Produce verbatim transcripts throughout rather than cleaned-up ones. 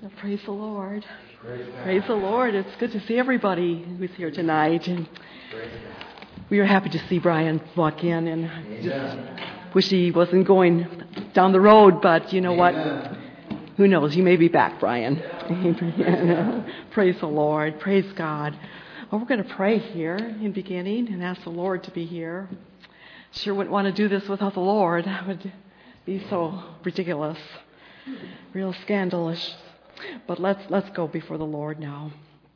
Praise the Lord. Praise, Praise the Lord. It's good to see everybody who's here tonight. And we are happy to see Brian walk in, and just wish he wasn't going down the road, but you know what? Who knows? You may be back, Brian. Praise the Lord. Praise God. Well, we're going to pray here in beginning and ask the Lord to be here. Sure wouldn't want to do this without the Lord. That would be so ridiculous, real scandalous. But let's let's go before the Lord now.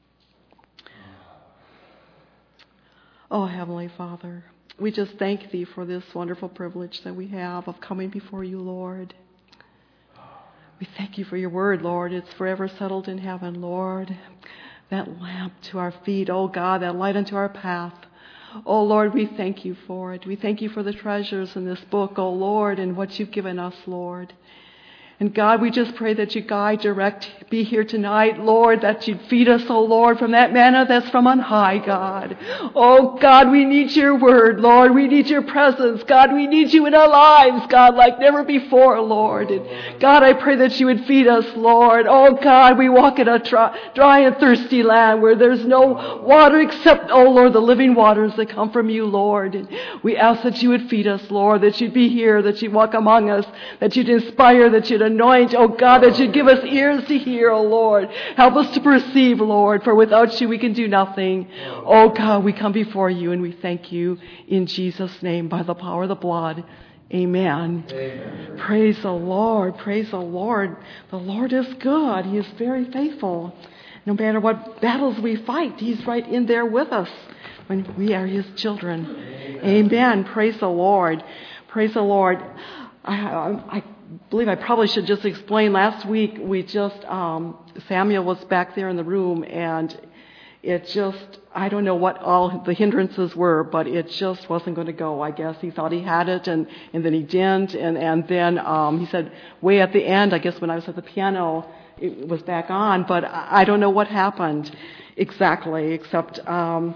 Oh, Heavenly Father, we just thank Thee for this wonderful privilege that we have of coming before You, Lord. We thank You for Your word, Lord. It's forever settled in heaven, Lord. That lamp to our feet, oh God, that light unto our path. Oh Lord, we thank You for it. We thank You for the treasures in this book, oh Lord, and what You've given us, Lord. And God, we just pray that You guide, direct, be here tonight, Lord, that You'd feed us, oh Lord, from that manna that's from on high, God. Oh God, we need Your word, Lord. We need Your presence, God. We need You in our lives, God, like never before, Lord. And God, I pray that You would feed us, Lord. Oh God, we walk in a dry, dry and thirsty land where there's no water except, oh Lord, the living waters that come from You, Lord. And we ask that You would feed us, Lord, that You'd be here, that You'd walk among us, that You'd inspire, that You'd anoint, oh God, that You give us ears to hear, oh Lord. Help us to perceive, Lord, for without You we can do nothing. Oh God, we come before You and we thank You in Jesus' name by the power of the blood. Amen. Amen. Praise the Lord. Praise the Lord. The Lord is good. He is very faithful. No matter what battles we fight, He's right in there with us when we are His children. Amen. Amen. Praise the Lord. Praise the Lord. I, I, I believe I probably should just explain. Last week, we just, um, Samuel was back there in the room, and it just, I don't know what all the hindrances were, but it just wasn't going to go, I guess. He thought he had it, and, and then he didn't, and, and then um, he said way at the end, I guess when I was at the piano, it was back on, but I don't know what happened exactly, except um,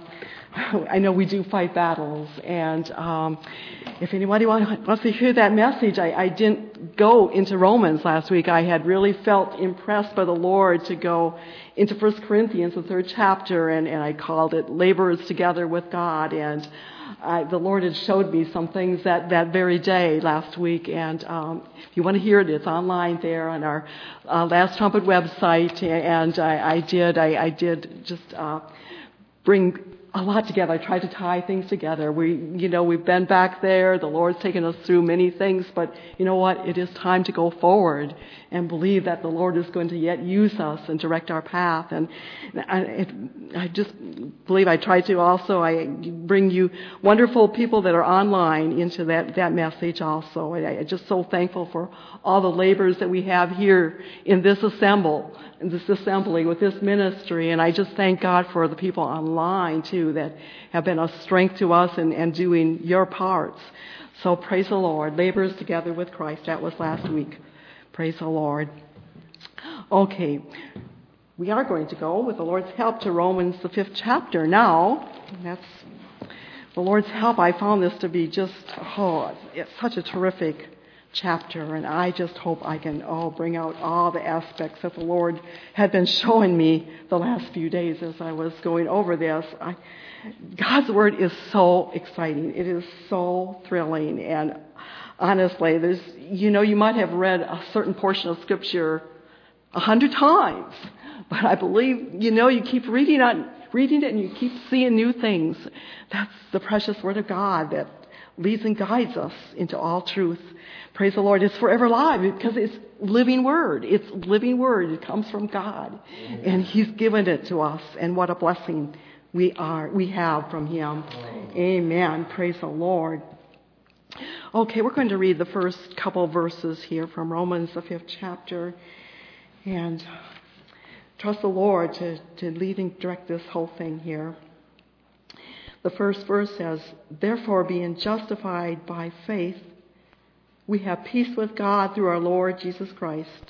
I know we do fight battles, and um, if anybody wants to hear that message, I, I didn't go into Romans last week. I had really felt impressed by the Lord to go into First Corinthians, the third chapter, and, and I called it Laborers Together with God, and I, the Lord had showed me some things that, that very day last week, and um, if you want to hear it, it's online there on our uh, Last Trumpet website, and I, I did, I, I did just uh, bring a lot together. I tried to tie things together. We, you know, we've been back there. The Lord's taken us through many things, but you know what? It is time to go forward and believe that the Lord is going to yet use us and direct our path. And I, it, I just believe I try to also I bring you wonderful people that are online into that, that message also. I, I'm just so thankful for all the labors that we have here in this assemble, in this assembly with this ministry. And I just thank God for the people online too that have been a strength to us and, and doing your parts. So praise the Lord. Labors together with Christ. That was last week. Praise the Lord. Okay. We are going to go, with the Lord's help, to Romans, the fifth chapter now. That's the Lord's help. I found this to be just, oh, it's such a terrific chapter, and I just hope I can oh, bring out all the aspects that the Lord had been showing me the last few days as I was going over this. I, God's Word is so exciting. It is so thrilling, and honestly, there's, you know, you might have read a certain portion of Scripture a hundred times, but I believe, you know, you keep reading it, reading it, and you keep seeing new things. That's the precious Word of God that leads and guides us into all truth. Praise the Lord. It's forever alive because it's living Word. It's living Word. It comes from God, and He's given it to us, and what a blessing we are, we have from Him. Amen. Praise the Lord. Okay, we're going to read the first couple verses here from Romans, the fifth chapter, and trust the Lord to, to lead and direct this whole thing here. The first verse says, "Therefore, being justified by faith, we have peace with God through our Lord Jesus Christ,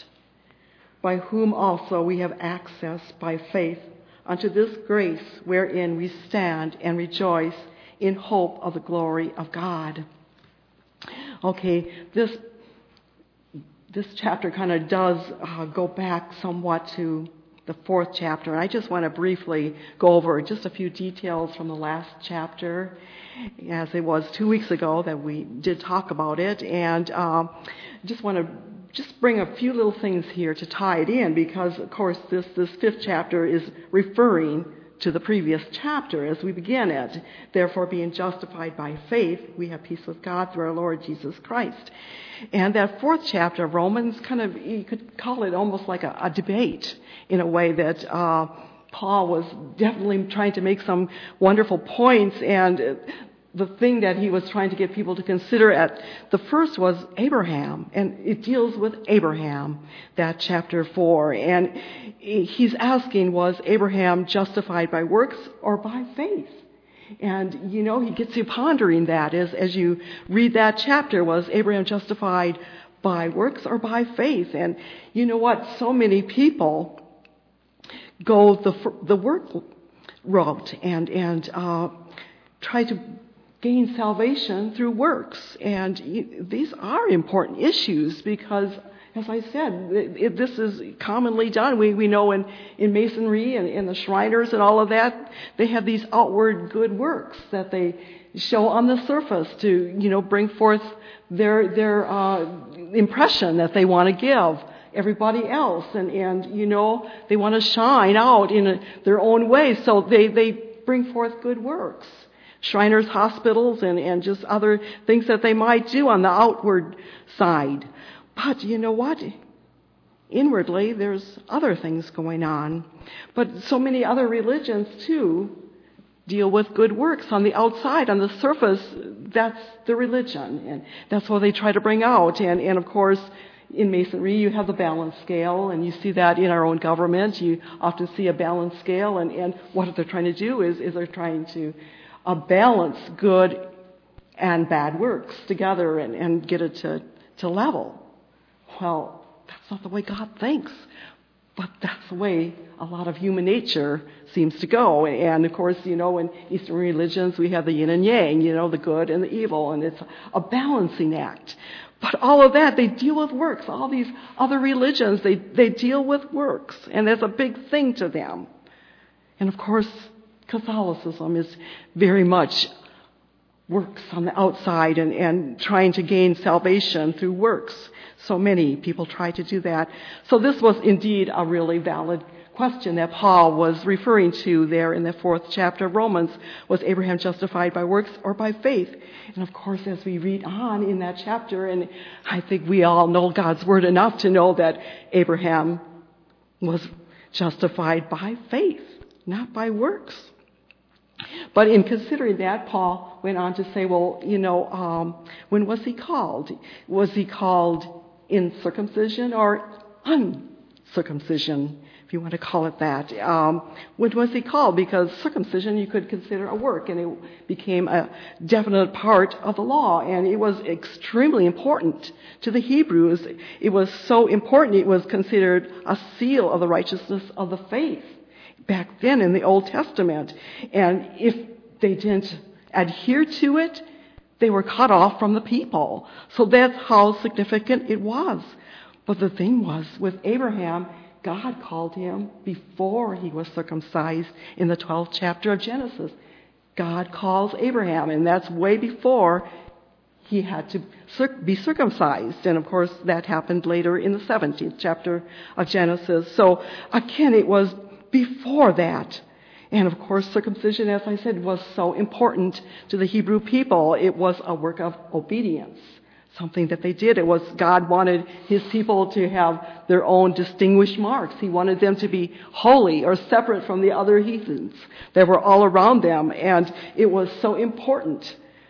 by whom also we have access by faith unto this grace wherein we stand and rejoice in hope of the glory of God." Okay, this this chapter kind of does uh, go back somewhat to the fourth chapter. And I just want to briefly go over just a few details from the last chapter, as it was two weeks ago that we did talk about it. And um, just want to just bring a few little things here to tie it in, because, of course, this, this fifth chapter is referring to the previous chapter as we begin it. Therefore, being justified by faith, we have peace with God through our Lord Jesus Christ. And that fourth chapter of Romans, kind of, you could call it almost like a, a debate, in a way that uh, Paul was definitely trying to make some wonderful points. And the thing that he was trying to get people to consider at the first was Abraham, and it deals with Abraham, that chapter four. And he's asking, was Abraham justified by works or by faith? And, you know, he gets you pondering that as, as you read that chapter. Was Abraham justified by works or by faith? And you know what? So many people go the the work route and, and uh, try to gain salvation through works. And these are important issues because, as I said, it, it, this is commonly done. We we know in, in Masonry and in the Shriners and all of that, they have these outward good works that they show on the surface to, you know, bring forth their their uh, impression that they want to give everybody else. And, and you know, they want to shine out in a, their own way, so they, they bring forth good works. Shriners hospitals and, and just other things that they might do on the outward side. But you know what? Inwardly, there's other things going on. But so many other religions, too, deal with good works on the outside. On the surface, that's the religion. And that's what they try to bring out. And, and of course, in Masonry, you have the balance scale, and you see that in our own government. You often see a balance scale, and, and what they're trying to do is, is they're trying to uh, balance good and bad works together and, and get it to, to level. Well, that's not the way God thinks, but that's the way a lot of human nature seems to go. And of course, you know, in Eastern religions, we have the yin and yang, you know, the good and the evil, and it's a balancing act. But all of that, they deal with works. All these other religions, they, they deal with works, and that's a big thing to them. And of course, Catholicism is very much works on the outside and, and trying to gain salvation through works. So many people try to do that. So this was indeed a really valid question that Paul was referring to there in the fourth chapter of Romans. Was Abraham justified by works or by faith? And of course, as we read on in that chapter, and I think we all know God's word enough to know that Abraham was justified by faith, not by works. But in considering that, Paul went on to say, well, you know, um, when was he called? Was he called in circumcision or uncircumcision, if you want to call it that? Um, when was he called? Because circumcision you could consider a work, and it became a definite part of the law, and it was extremely important to the Hebrews. It was so important, it was considered a seal of the righteousness of the faith back then in the Old Testament. And if they didn't adhere to it, they were cut off from the people. So that's how significant it was. But the thing was, with Abraham, God called him before he was circumcised in the twelfth chapter of Genesis. God calls Abraham, and that's way before he had to be circumcised. And of course, that happened later in the seventeenth chapter of Genesis. So again, it was before that. And of course, circumcision, as I said, was so important to the Hebrew people. It was a work of obedience, something that they did. It was God wanted his people to have their own distinguished marks. He wanted them to be holy or separate from the other heathens that were all around them. And it was so important.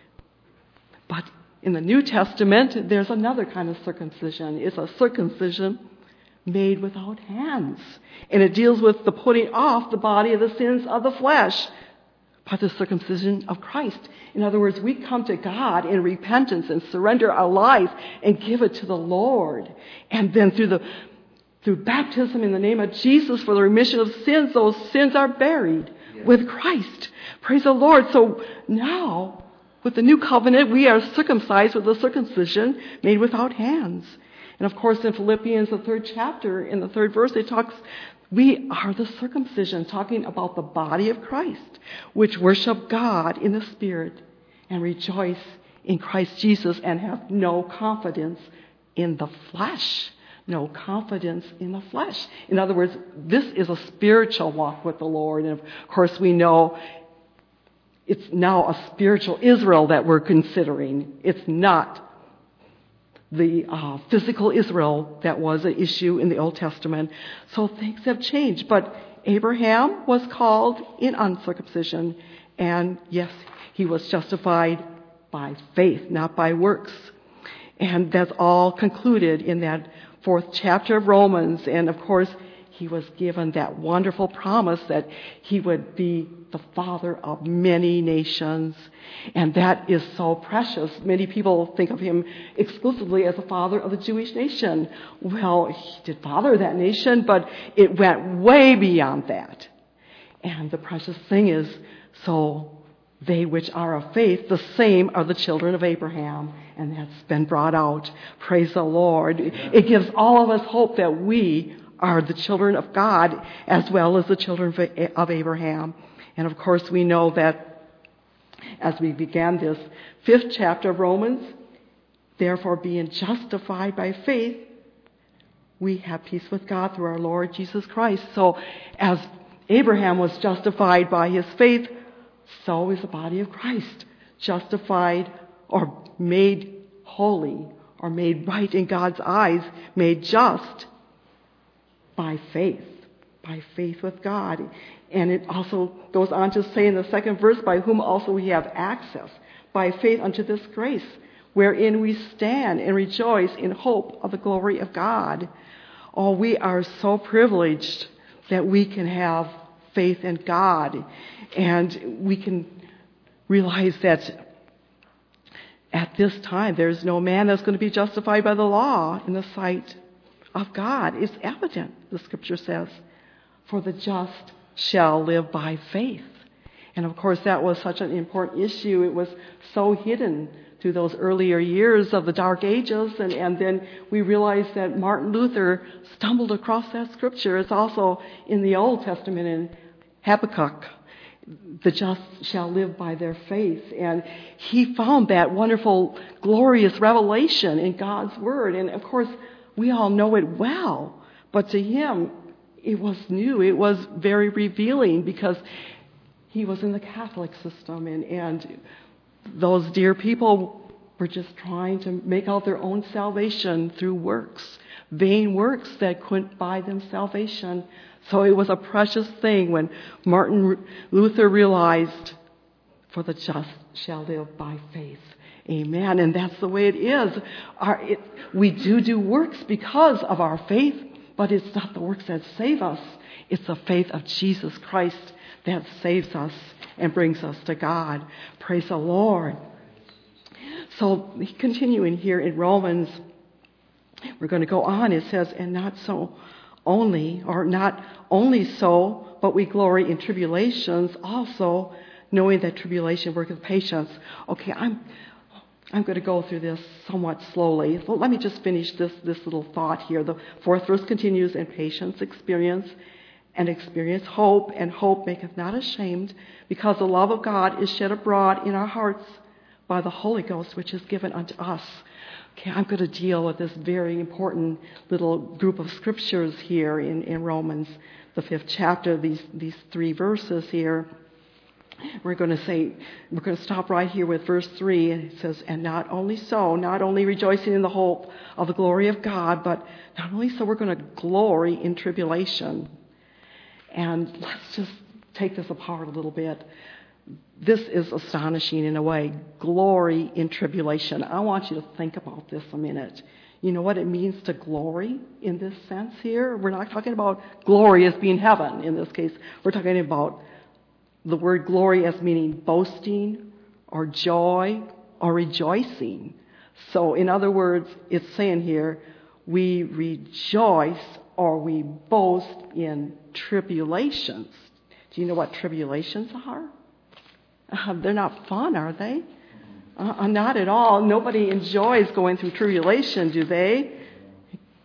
But in the New Testament, there's another kind of circumcision. It's a circumcision made without hands. And it deals with the putting off the body of the sins of the flesh by the circumcision of Christ. In other words, we come to God in repentance and surrender our life and give it to the Lord. And then through the through baptism in the name of Jesus for the remission of sins, those sins are buried yes. with Christ. Praise the Lord. So now, with the new covenant, we are circumcised with a circumcision made without hands. And of course, in Philippians, the third chapter, in the third verse, it talks, we are the circumcision, talking about the body of Christ, which worship God in the Spirit and rejoice in Christ Jesus and have no confidence in the flesh. No confidence in the flesh. In other words, this is a spiritual walk with the Lord. And of course, we know it's now a spiritual Israel that we're considering. It's not the uh, physical Israel that was an issue in the Old Testament. So things have changed. But Abraham was called in uncircumcision. And yes, he was justified by faith, not by works. And that's all concluded in that fourth chapter of Romans. And of course, he was given that wonderful promise that he would be the father of many nations. And that is so precious. Many people think of him exclusively as the father of the Jewish nation. Well, he did father that nation, but it went way beyond that. And the precious thing is, so they which are of faith, the same are the children of Abraham. And that's been brought out. Praise the Lord. It gives all of us hope that we are the children of God as well as the children of Abraham. And of course, we know that as we began this fifth chapter of Romans, therefore being justified by faith, we have peace with God through our Lord Jesus Christ. So as Abraham was justified by his faith, so is the body of Christ justified or made holy or made right in God's eyes, made just by faith, by faith with God. And it also goes on to say in the second verse, by whom also we have access, by faith unto this grace, wherein we stand and rejoice in hope of the glory of God. Oh, we are so privileged that we can have faith in God. And we can realize that at this time, there's no man that's going to be justified by the law in the sight of God. It's evident, the scripture says, for the just shall live by faith. And of course, that was such an important issue. It was so hidden through those earlier years of the Dark Ages. And, and then we realized that Martin Luther stumbled across that scripture. It's also in the Old Testament in Habakkuk. The just shall live by their faith. And he found that wonderful, glorious revelation in God's Word. And of course, we all know it well. But to him, it was new. It was very revealing because he was in the Catholic system. And, and those dear people were just trying to make out their own salvation through works. Vain works that couldn't buy them salvation. So it was a precious thing when Martin Luther realized, for the just shall live by faith. Amen. And that's the way it is. Our, it, we do do works because of our faith, but it's not the works that save us. It's the faith of Jesus Christ that saves us and brings us to God. Praise the Lord. So continuing here in Romans, we're going to go on. It says, and not so only, or not only so, but we glory in tribulations also, knowing that tribulation worketh patience. Okay, I'm I'm going to go through this somewhat slowly. So let me just finish this, this little thought here. The fourth verse continues, and patience experience, and experience hope, and hope maketh not ashamed, because the love of God is shed abroad in our hearts by the Holy Ghost, which is given unto us. Okay, I'm going to deal with this very important little group of scriptures here in, in Romans, the fifth chapter, these, these three verses here. We're going to say, we're going to stop right here with verse three, and it says, and not only so, not only rejoicing in the hope of the glory of God, but not only so, we're going to glory in tribulation. And let's just take this apart a little bit. This is astonishing in a way. Glory in tribulation. I want you to think about this a minute. You know what it means to glory in this sense here? We're not talking about glory as being heaven in this case. We're talking about the word glory as meaning boasting or joy or rejoicing. So in other words, it's saying here, we rejoice or we boast in tribulations. Do you know what tribulations are? Uh, they're not fun, are they? Uh, not at all. Nobody enjoys going through tribulation, do they?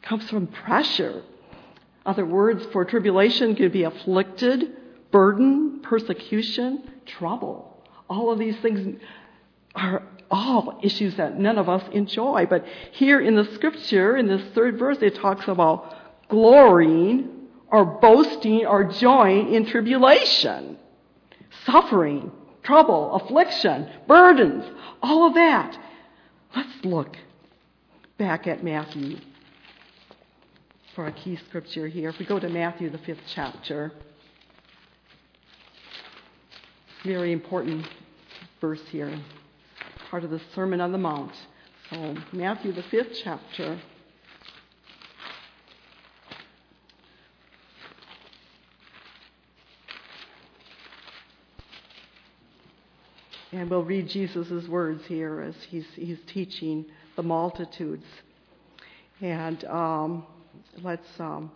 comes from pressure. Other words for tribulation could be afflicted, burden, persecution, trouble. All of these things are all issues that none of us enjoy. But here in the scripture, in this third verse, it talks about glorying or boasting or joying in tribulation, suffering, trouble, affliction, burdens, all of that. Let's look back at Matthew for a key scripture here. If we go to Matthew, the fifth chapter, very important verse here, part of the Sermon on the Mount. So Matthew, the fifth chapter. And we'll read Jesus' words here as he's, he's teaching the multitudes. And um, let's um,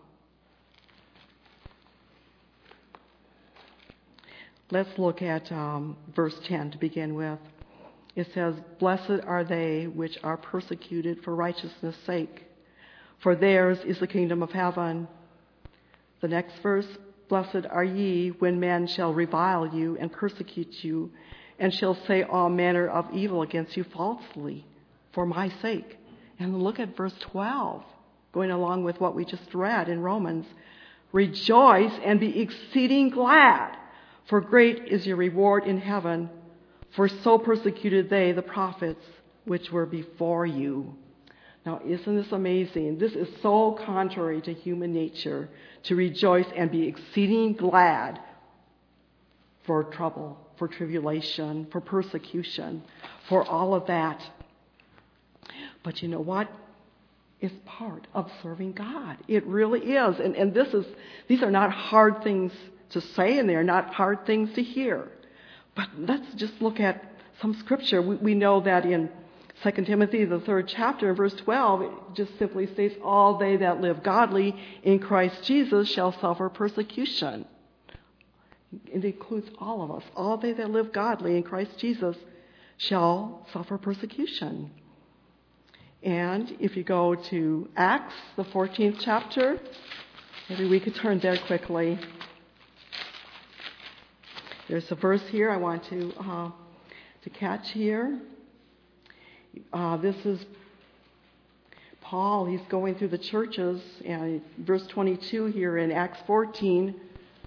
let's look at um, verse ten to begin with. It says, "Blessed are they which are persecuted for righteousness' sake, for theirs is the kingdom of heaven." The next verse, "Blessed are ye when men shall revile you and persecute you, and shall say all manner of evil against you falsely for my sake." And look at verse twelve, going along with what we just read in Romans. "Rejoice and be exceeding glad, for great is your reward in heaven. For so persecuted they the prophets which were before you." Now, isn't this amazing? This is so contrary to human nature, to rejoice and be exceeding glad for trouble, for tribulation, for persecution, for all of that. But you know what? It's part of serving God. It really is. And, and this is these are not hard things to say, and they're not hard things to hear. But let's just look at some scripture. We, we know that in Second Timothy, the third chapter, verse twelve, it just simply states, "All they that live godly in Christ Jesus shall suffer persecution." It includes all of us. All they that live godly in Christ Jesus shall suffer persecution. And if you go to Acts, the fourteenth chapter, maybe we could turn there quickly. There's a verse here I want to uh, to catch here. Uh, this is Paul. He's going through the churches, and verse twenty-two here in Acts fourteen.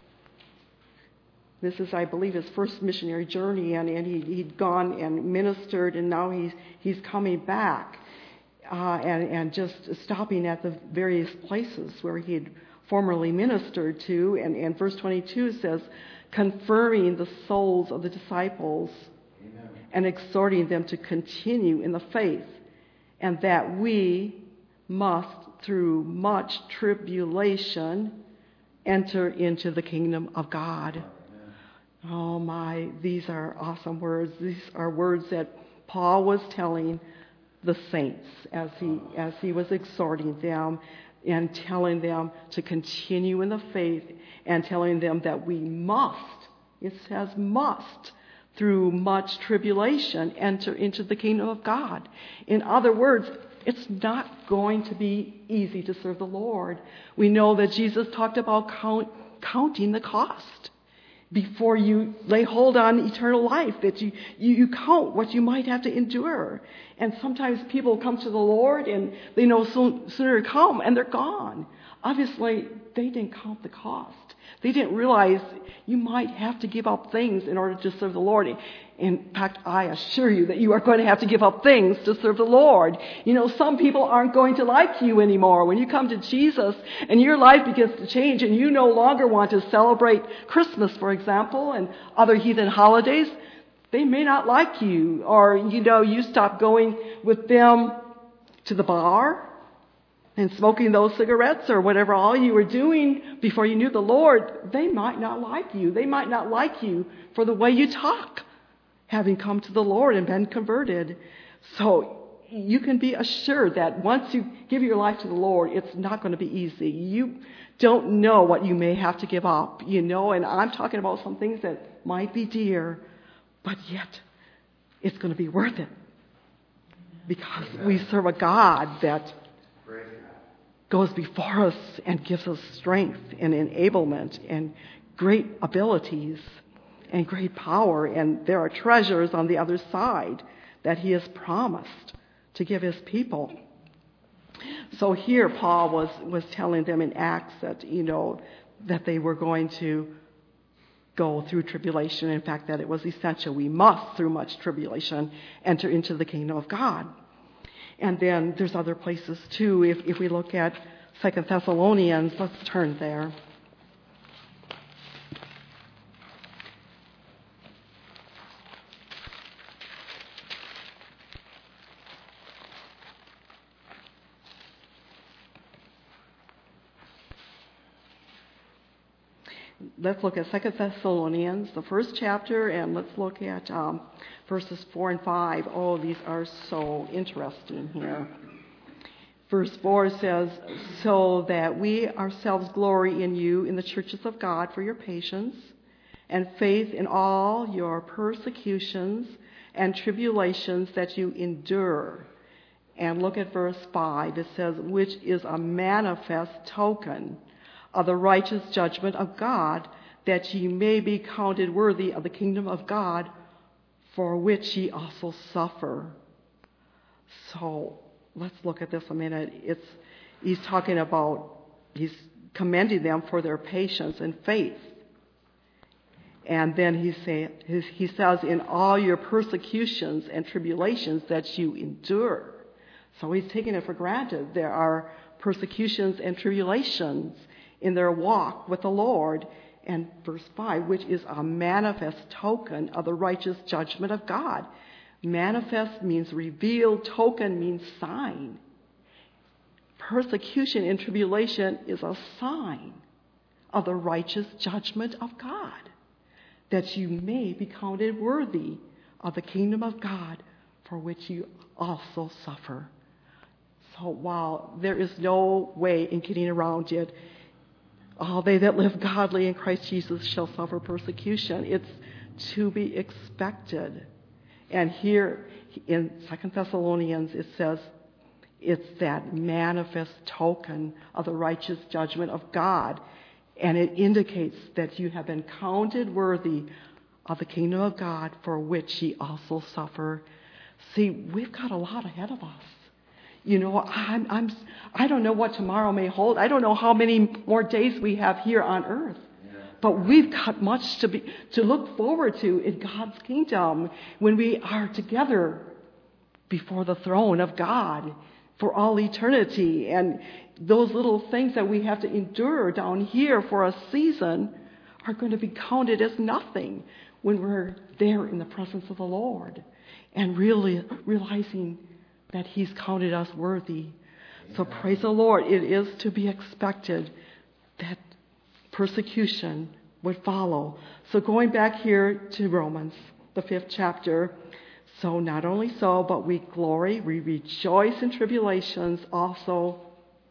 This is, I believe, his first missionary journey, and, and he, he'd gone and ministered, and now he's he's coming back uh, and, and just stopping at the various places where he had formerly ministered to. And, and verse twenty-two says, "Confirming the souls of the disciples, Amen, and exhorting them to continue in the faith, and that we must, through much tribulation, enter into the kingdom of God." Oh my, these are awesome words. These are words that Paul was telling the saints as he as he was exhorting them and telling them to continue in the faith, and telling them that we must, it says must, through much tribulation enter into the kingdom of God. In other words, it's not going to be easy to serve the Lord. We know that Jesus talked about count, counting the cost. Before you lay hold on eternal life, that you, you, you count what you might have to endure. And sometimes people come to the Lord and they know soon, sooner to come and they're gone. Obviously, they didn't count the cost. They didn't realize you might have to give up things in order to serve the Lord. In fact, I assure you that you are going to have to give up things to serve the Lord. You know, some people aren't going to like you anymore. When you come to Jesus and your life begins to change and you no longer want to celebrate Christmas, for example, and other heathen holidays, they may not like you. Or, you know, you stop going with them to the bar and smoking those cigarettes or whatever all you were doing before you knew the Lord. They might not like you. They might not like you for the way you talk, having come to the Lord and been converted. So you can be assured that once you give your life to the Lord, it's not going to be easy. You don't know what you may have to give up, you know, and I'm talking about some things that might be dear, but yet it's going to be worth it, because we serve a God that goes before us and gives us strength and enablement and great abilities and great power. And there are treasures on the other side that he has promised to give his people. So here Paul was, was telling them in Acts that, you know, that they were going to go through tribulation. In fact, that it was essential. We must, through much tribulation, enter into the kingdom of God. And then there's other places too. If, if we look at Second Thessalonians, let's turn there. Let's look at Second Thessalonians, the first chapter, and let's look at um, verses four and five. Oh, these are so interesting here. Verse four says, "So that we ourselves glory in you in the churches of God for your patience and faith in all your persecutions and tribulations that you endure." And look at verse five. It says, "Which is a manifest token of the righteous judgment of God, that ye may be counted worthy of the kingdom of God, for which ye also suffer." So let's look at this a minute. It's he's talking about, he's commending them for their patience and faith. And then he say, he says, in all your persecutions and tribulations that you endure. So he's taking it for granted. There are persecutions and tribulations in their walk with the Lord. And verse five, which is a manifest token of the righteous judgment of God. Manifest means revealed, token means sign. Persecution and tribulation is a sign of the righteous judgment of God, that you may be counted worthy of the kingdom of God, for which you also suffer. So while there is no way in getting around it, all they that live godly in Christ Jesus shall suffer persecution. It's to be expected. And here in Second Thessalonians it says it's that manifest token of the righteous judgment of God. And it indicates that you have been counted worthy of the kingdom of God, for which ye also suffer. See, we've got a lot ahead of us. You know, I'm, I'm, I don't know what tomorrow may hold. I don't know how many more days we have here on earth. Yeah. But we've got much to be, to look forward to in God's kingdom when we are together before the throne of God for all eternity. And those little things that we have to endure down here for a season are going to be counted as nothing when we're there in the presence of the Lord and really realizing that he's counted us worthy. So praise the Lord. It is to be expected that persecution would follow. So going back here to Romans, the fifth chapter. So not only so, but we glory, we rejoice in tribulations also,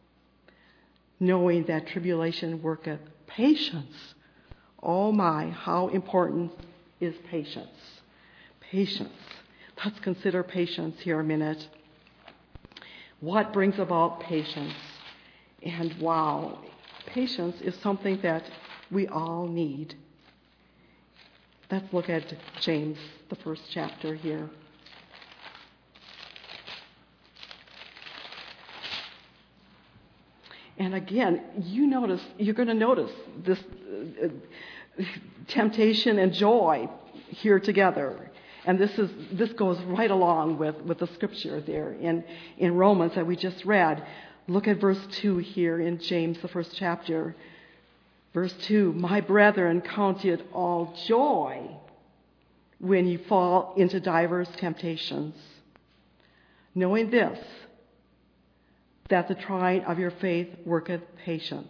knowing that tribulation worketh patience. Oh my, how important is patience. Patience. Let's consider patience here a minute. What brings about patience? And wow, patience is something that we all need. Let's look at James, the first chapter here. And again, you notice, you're going to notice this uh, temptation and joy here together. And this is this goes right along with, with the scripture there in, in Romans that we just read. Look at verse two here in James, the first chapter. Verse two, "My brethren, count it all joy when you fall into divers temptations, knowing this, that the trying of your faith worketh patience.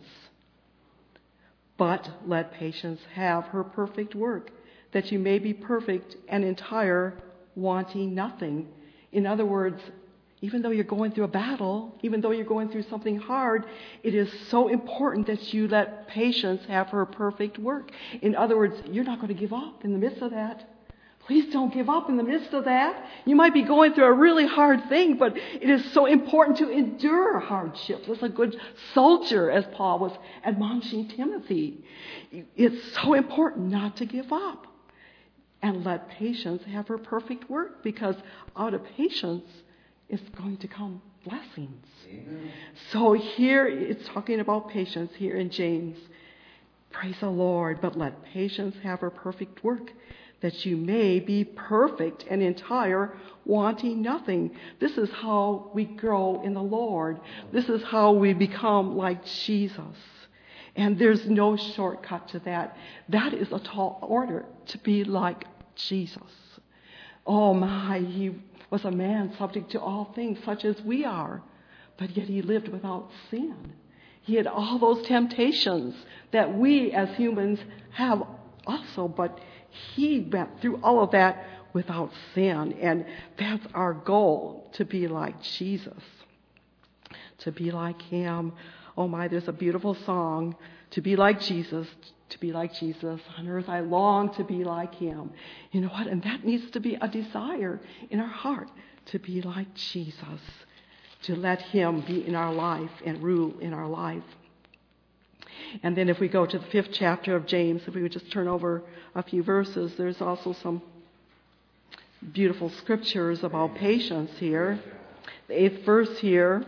But let patience have her perfect work, that you may be perfect and entire, wanting nothing." In other words, even though you're going through a battle, even though you're going through something hard, it is so important that you let patience have her perfect work. In other words, you're not going to give up in the midst of that. Please don't give up in the midst of that. You might be going through a really hard thing, but it is so important to endure hardships as a good soldier, as Paul was admonishing Timothy. It's so important not to give up and let patience have her perfect work, because out of patience is going to come blessings. Amen. So here it's talking about patience here in James. Praise the Lord, but let patience have her perfect work, that you may be perfect and entire, wanting nothing. This is how we grow in the Lord. This is how we become like Jesus. And there's no shortcut to that. That is a tall order, to be like Jesus. Oh my, he was a man subject to all things, such as we are, but yet he lived without sin. He had all those temptations that we as humans have also, but he went through all of that without sin. And that's our goal, to be like Jesus, to be like him. Oh my, there's a beautiful song, to be like Jesus, to be like Jesus. On earth I long to be like him. You know what? And that needs to be a desire in our heart, to be like Jesus, to let him be in our life and rule in our life. And then if we go to the fifth chapter of James, if we would just turn over a few verses, there's also some beautiful scriptures about patience here. The eighth verse here.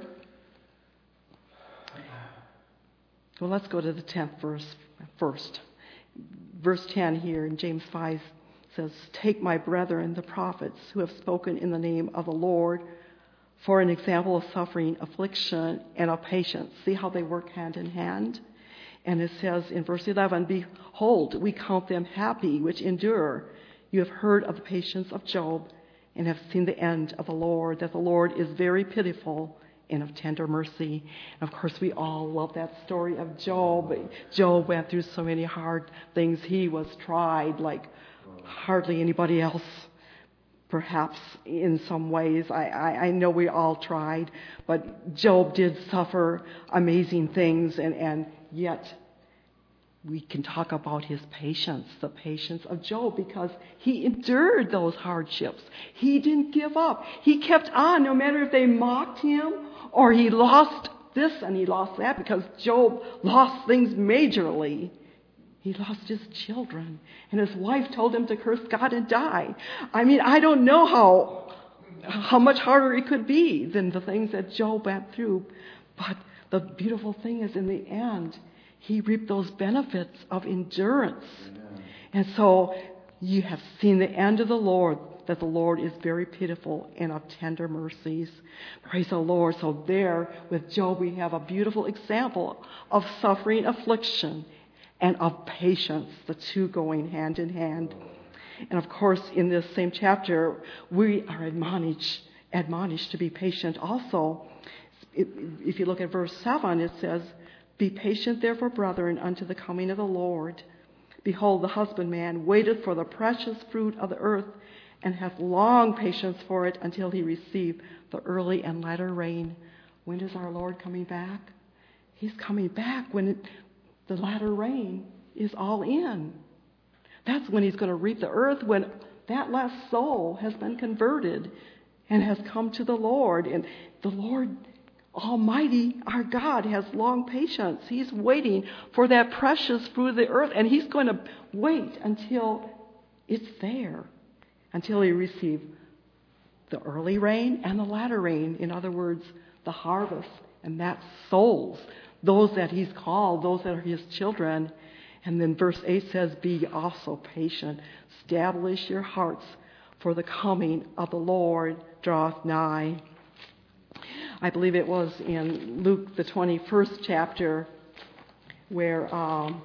Well, let's go to the tenth verse first. Verse ten here in James five says, "Take my brethren, the prophets, who have spoken in the name of the Lord, for an example of suffering, affliction, and of patience." See how they work hand in hand? And it says in verse eleven, "Behold, we count them happy which endure. You have heard of the patience of Job, and have seen the end of the Lord, that the Lord is very pitiful and of tender mercy." And of course, we all love that story of Job. Job went through so many hard things. He was tried like hardly anybody else, perhaps in some ways. I, I, I know we all tried, but Job did suffer amazing things, and, and yet we can talk about his patience, the patience of Job, because he endured those hardships. He didn't give up. He kept on, no matter if they mocked him or he lost this and he lost that, because Job lost things majorly. He lost his children, and his wife told him to curse God and die. I mean, I don't know how how much harder it could be than the things that Job went through. But the beautiful thing is, in the end, he reaped those benefits of endurance. Amen. And so you have seen the end of the Lord, that the Lord is very pitiful and of tender mercies. Praise the Lord. So there with Job, we have a beautiful example of suffering, affliction, and of patience, the two going hand in hand. And of course, in this same chapter, we are admonished, admonished to be patient also. If you look at verse seven, it says, "Be patient therefore, brethren, unto the coming of the Lord. Behold, the husbandman waiteth for the precious fruit of the earth, and hath long patience for it, until he receive the early and latter rain." When is our Lord coming back? He's coming back when it, the latter rain is all in. That's when he's going to reap the earth, when that last soul has been converted and has come to the Lord. And the Lord Almighty, our God, has long patience. He's waiting for that precious fruit of the earth, and he's going to wait until it's there, until he receives the early rain and the latter rain. In other words, the harvest, and that's souls, those that he's called, those that are his children. And then verse eight says, "Be also patient. Establish your hearts, for the coming of the Lord draweth nigh." I believe it was in Luke, the twenty-first chapter, where um,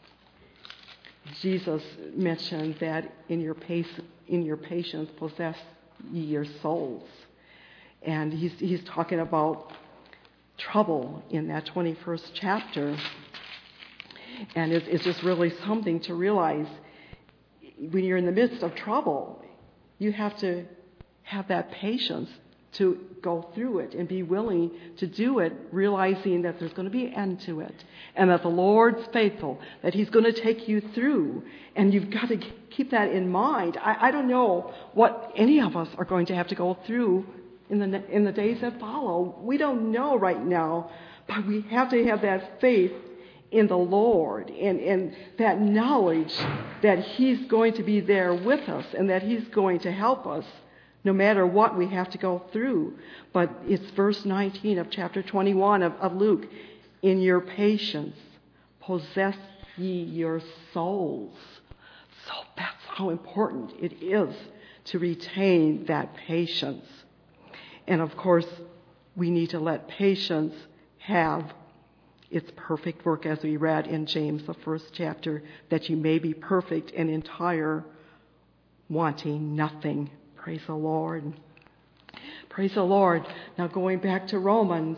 Jesus mentioned that in your, pace, in your patience possess ye your souls. And he's, he's talking about trouble in that twenty-first chapter. And it's, it's just really something to realize. When you're in the midst of trouble, you have to have that patience to go through it and be willing to do it, realizing that there's going to be an end to it and that the Lord's faithful, that He's going to take you through. And you've got to keep that in mind. I, I don't know what any of us are going to have to go through in the in the days that follow. We don't know right now, but we have to have that faith in the Lord and, and that knowledge that He's going to be there with us and that He's going to help us no matter what we have to go through. But it's verse nineteen of chapter twenty-one of, of Luke. In your patience, possess ye your souls. So that's how important it is to retain that patience. And of course, we need to let patience have its perfect work, as we read in James, the first chapter, that you may be perfect and entire, wanting nothing. Praise the Lord. Praise the Lord. Now going back to Romans,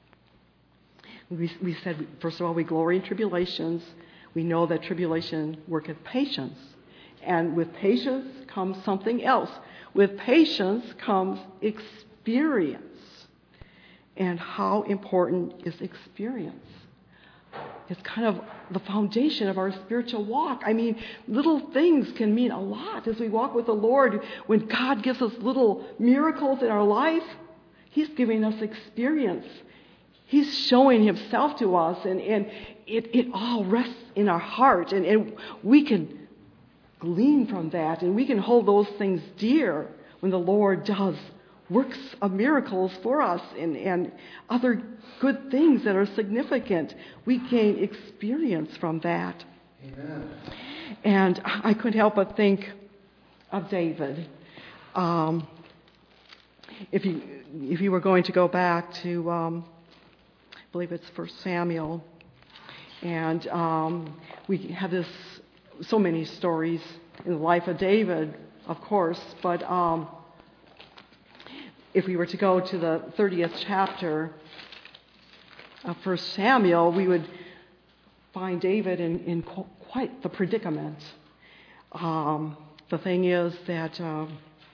we, we said, first of all, we glory in tribulations. We know that tribulation worketh patience. And with patience comes something else. With patience comes experience. And how important is experience? It's kind of the foundation of our spiritual walk. I mean, little things can mean a lot as we walk with the Lord. When God gives us little miracles in our life, He's giving us experience. He's showing Himself to us, and, and it, it all rests in our heart. And, and we can glean from that, and we can hold those things dear when the Lord does works of miracles for us and, and other good things that are significant. We gain experience from that. Amen. And I couldn't help but think of David. Um, if you if you were going to go back to, um, I believe it's First Samuel, and um, we have this so many stories in the life of David, of course, but um, if we were to go to the thirtieth chapter of First Samuel, we would find David in, in qu- quite the predicament. Um, the thing is that uh,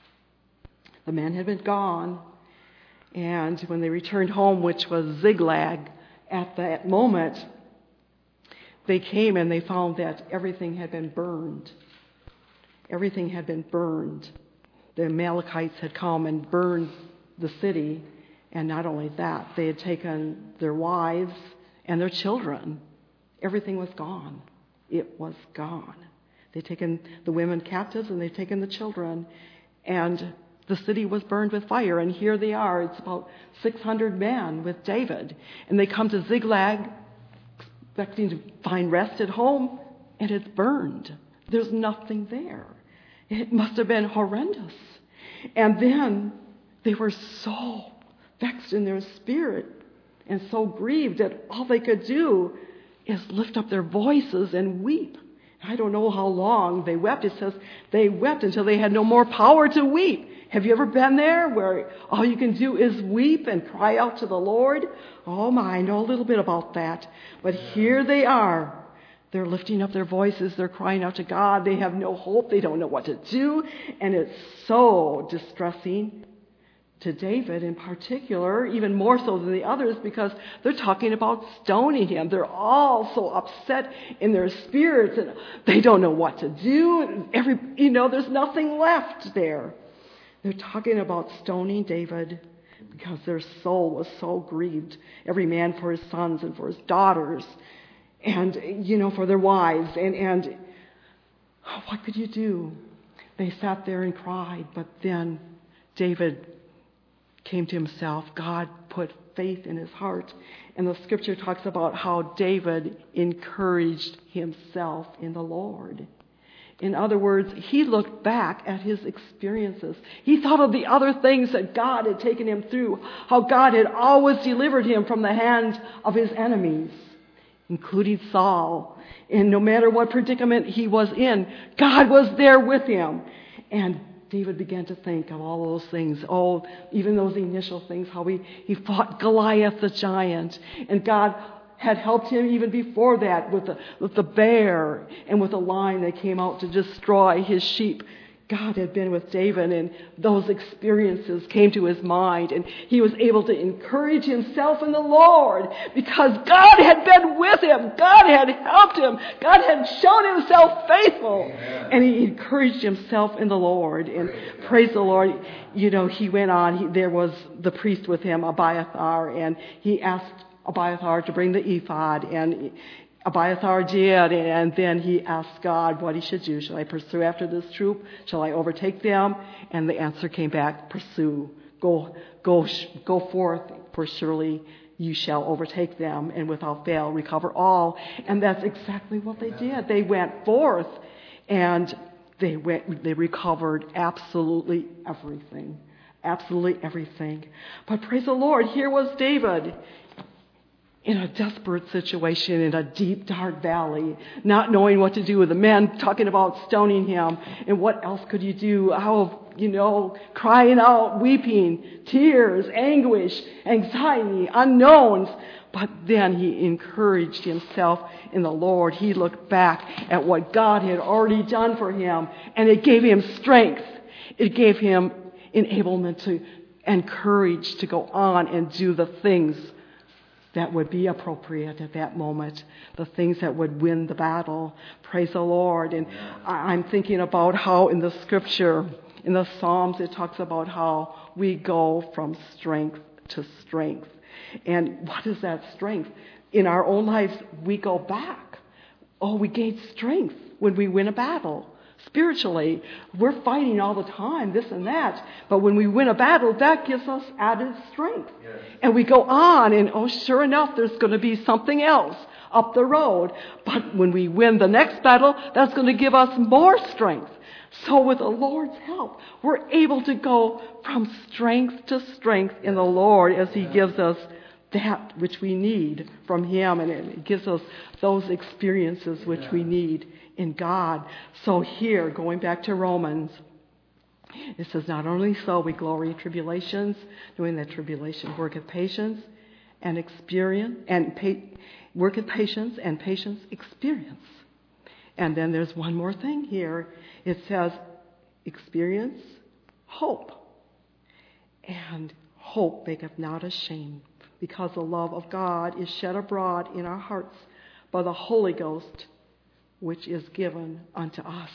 the men had been gone, and when they returned home, which was Ziklag, at that moment, they came and they found that everything had been burned. Everything had been burned. The Amalekites had come and burned the city, and not only that, they had taken their wives and their children. Everything was gone. It was gone. They'd taken the women captives and they'd taken the children, and the city was burned with fire. And here they are. It's about six hundred men with David, and they come to Ziklag expecting to find rest at home, and it's burned. There's nothing there. It must have been horrendous. And then they were so vexed in their spirit and so grieved that all they could do is lift up their voices and weep. I don't know how long they wept. It says they wept until they had no more power to weep. Have you ever been there where all you can do is weep and cry out to the Lord? Oh my, I know a little bit about that. But here they are. They're lifting up their voices. They're crying out to God. They have no hope. They don't know what to do. And it's so distressing to David in particular, even more so than the others, because they're talking about stoning him. They're all so upset in their spirits, and they don't know what to do. Every, you know, there's nothing left there. They're talking about stoning David because their soul was so grieved. Every man for his sons and for his daughters, and, you know, for their wives. And, and oh, what could you do? They sat there and cried, but then David came to himself. God put faith in his heart. And the scripture talks about how David encouraged himself in the Lord. In other words, he looked back at his experiences. He thought of the other things that God had taken him through, how God had always delivered him from the hand of his enemies, including Saul. And no matter what predicament he was in, God was there with him. And David began to think of all those things. Oh, even those initial things, how he, he fought Goliath the giant. And God had helped him even before that with the, with the bear and with the lion that came out to destroy his sheep God had been with David, and those experiences came to his mind, and he was able to encourage himself in the Lord because God had been with him. God had helped him. God had shown himself faithful. Amen. And he encouraged himself in the Lord. And praise, praise the Lord. You know, he went on. He, there was the priest with him, Abiathar, and he asked Abiathar to bring the ephod, and Abiathar did, and then he asked God what he should do. Shall I pursue after this troop? Shall I overtake them? And the answer came back, pursue. Go, go, go forth, for surely you shall overtake them, and without fail recover all. And that's exactly what they did. They went forth, and they went, they recovered absolutely everything. Absolutely everything. But praise the Lord, here was David in a desperate situation in a deep, dark valley, not knowing what to do with the men talking about stoning him. And what else could you do? How, you know, crying out, weeping, tears, anguish, anxiety, unknowns. But then he encouraged himself in the Lord. He looked back at what God had already done for him, and it gave him strength. It gave him enablement to and courage to go on and do the things that would be appropriate at that moment, the things that would win the battle. Praise the Lord. And I'm thinking about how in the scripture, in the Psalms, it talks about how we go from strength to strength. And what is that strength? In our own lives, we go back. Oh, we gain strength when we win a battle. Spiritually, we're fighting all the time, this and that. But when we win a battle, that gives us added strength. Yes. And we go on, and oh, sure enough, there's going to be something else up the road. But when we win the next battle, that's going to give us more strength. So with the Lord's help, we're able to go from strength to strength in the Lord as He gives us that which we need from Him, and it gives us those experiences which we need in God. So here, going back to Romans, it says, not only so, we glory in tribulations, knowing that tribulation worketh patience, and experience, and pa- worketh patience, and patience experience. And then there's one more thing here. It says, experience hope. And hope maketh not ashamed, because the love of God is shed abroad in our hearts by the Holy Ghost, which is given unto us.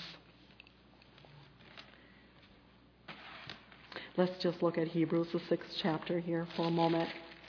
Let's just look at Hebrews, the sixth chapter here for a moment.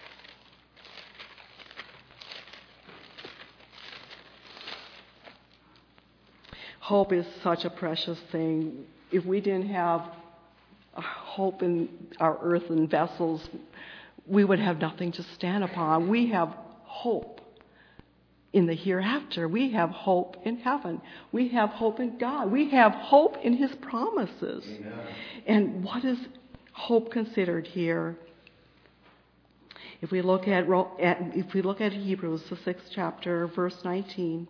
Hope is such a precious thing. If we didn't have hope in our earthen vessels, we would have nothing to stand upon. We have hope in the hereafter. We have hope in heaven. We have hope in God. We have hope in His promises. Amen. And what is hope considered here? If we look at, at if we look at Hebrews, the sixth chapter, verse nineteen,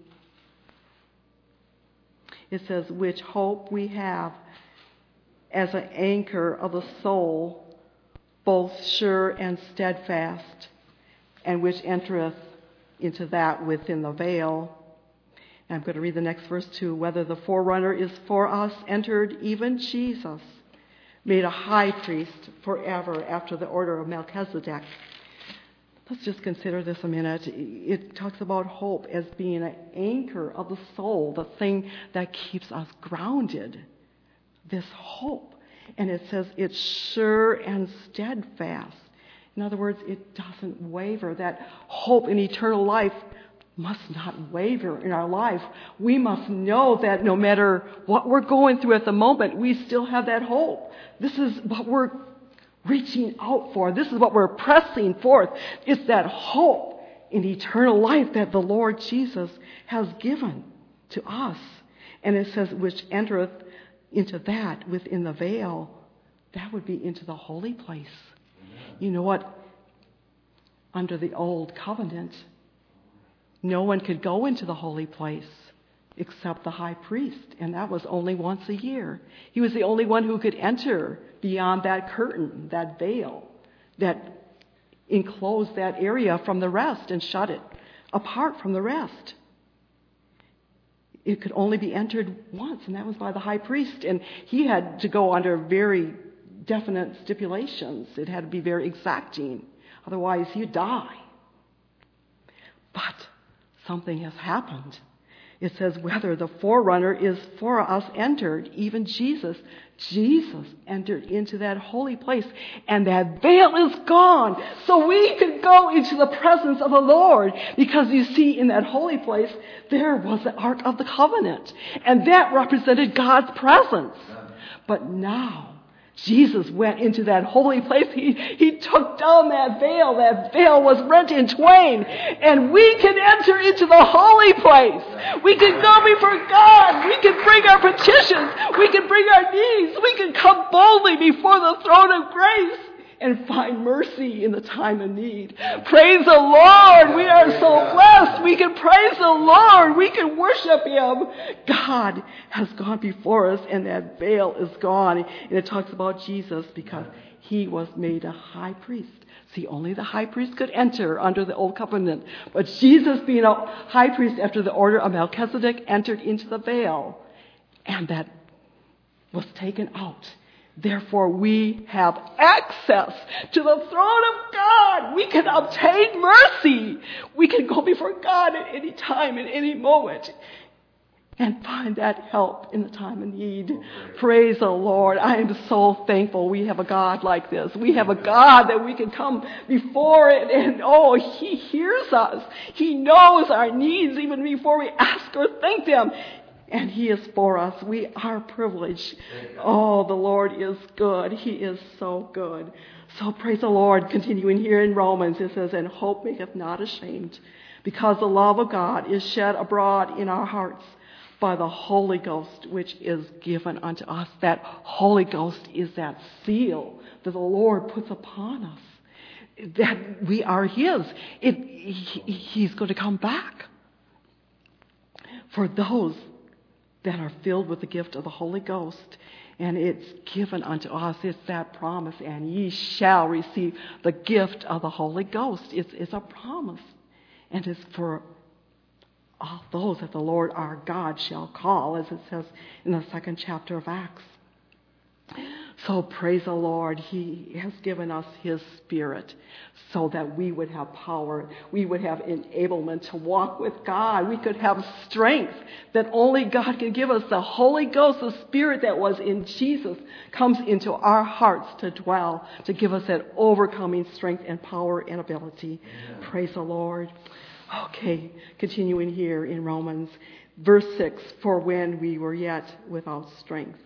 it says, which hope we have as an anchor of the soul, both sure and steadfast, and which entereth into that within the veil. And I'm going to read the next verse too. Whether the forerunner is for us, entered even Jesus, made a high priest forever after the order of Melchizedek. Let's just consider this a minute. It talks about hope as being an anchor of the soul, the thing that keeps us grounded. This hope. And it says it's sure and steadfast. In other words, it doesn't waver. That hope in eternal life must not waver in our life. We must know that no matter what we're going through at the moment, we still have that hope. This is what we're reaching out for. This is what we're pressing forth. It's that hope in eternal life that the Lord Jesus has given to us. And it says, which entereth into that within the veil. That would be into the holy place. You know what? Under the old covenant, no one could go into the holy place except the high priest, and that was only once a year. He was the only one who could enter beyond that curtain, that veil, that enclosed that area from the rest and shut it apart from the rest. it could only be entered once, and that was by the high priest. And he had to go under very definite stipulations. It had to be very exacting. Otherwise, he'd die. But something has happened. It says, whether the forerunner is for us entered, even Jesus. Jesus entered into that holy place, and that veil is gone. So we could go into the presence of the Lord, because you see, in that holy place, there was the Ark of the Covenant, and that represented God's presence. But now, Jesus went into that holy place. He, he took down that veil. That veil was rent in twain. And we can enter into the holy place. We can go before God. We can bring our petitions. We can bring our needs. We can come boldly before the throne of grace and find mercy in the time of need. Praise the Lord. We are so blessed. We can praise the Lord. We can worship Him. God has gone before us, and that veil is gone. And it talks about Jesus because He was made a high priest. See, only the high priest could enter under the old covenant. But Jesus, being a high priest after the order of Melchizedek, entered into the veil. And that was taken out. Therefore, we have access to the throne of God. We can obtain mercy. We can go before God at any time, at any moment, and find that help in the time of need. Praise the Lord. I am so thankful we have a God like this. We have a God that we can come before it, and oh, He hears us. He knows our needs even before we ask or think them. And He is for us. We are privileged. Oh, the Lord is good. He is so good. So praise the Lord. Continuing here in Romans, it says, and hope maketh not ashamed, because the love of God is shed abroad in our hearts by the Holy Ghost, which is given unto us. That Holy Ghost is that seal that the Lord puts upon us, that we are His. It, he, he's going to come back for those that are filled with the gift of the Holy Ghost. And it's given unto us. It's that promise. And ye shall receive the gift of the Holy Ghost. It's, it's a promise. And it's for all those that the Lord our God shall call, as it says in the second chapter of Acts. So praise the Lord. He has given us His Spirit so that we would have power. We would have enablement to walk with God. We could have strength that only God can give us. The Holy Ghost, the Spirit that was in Jesus, comes into our hearts to dwell, to give us that overcoming strength and power and ability. Amen. Praise the Lord. Okay, continuing here in Romans, verse six, for when we were yet without strength,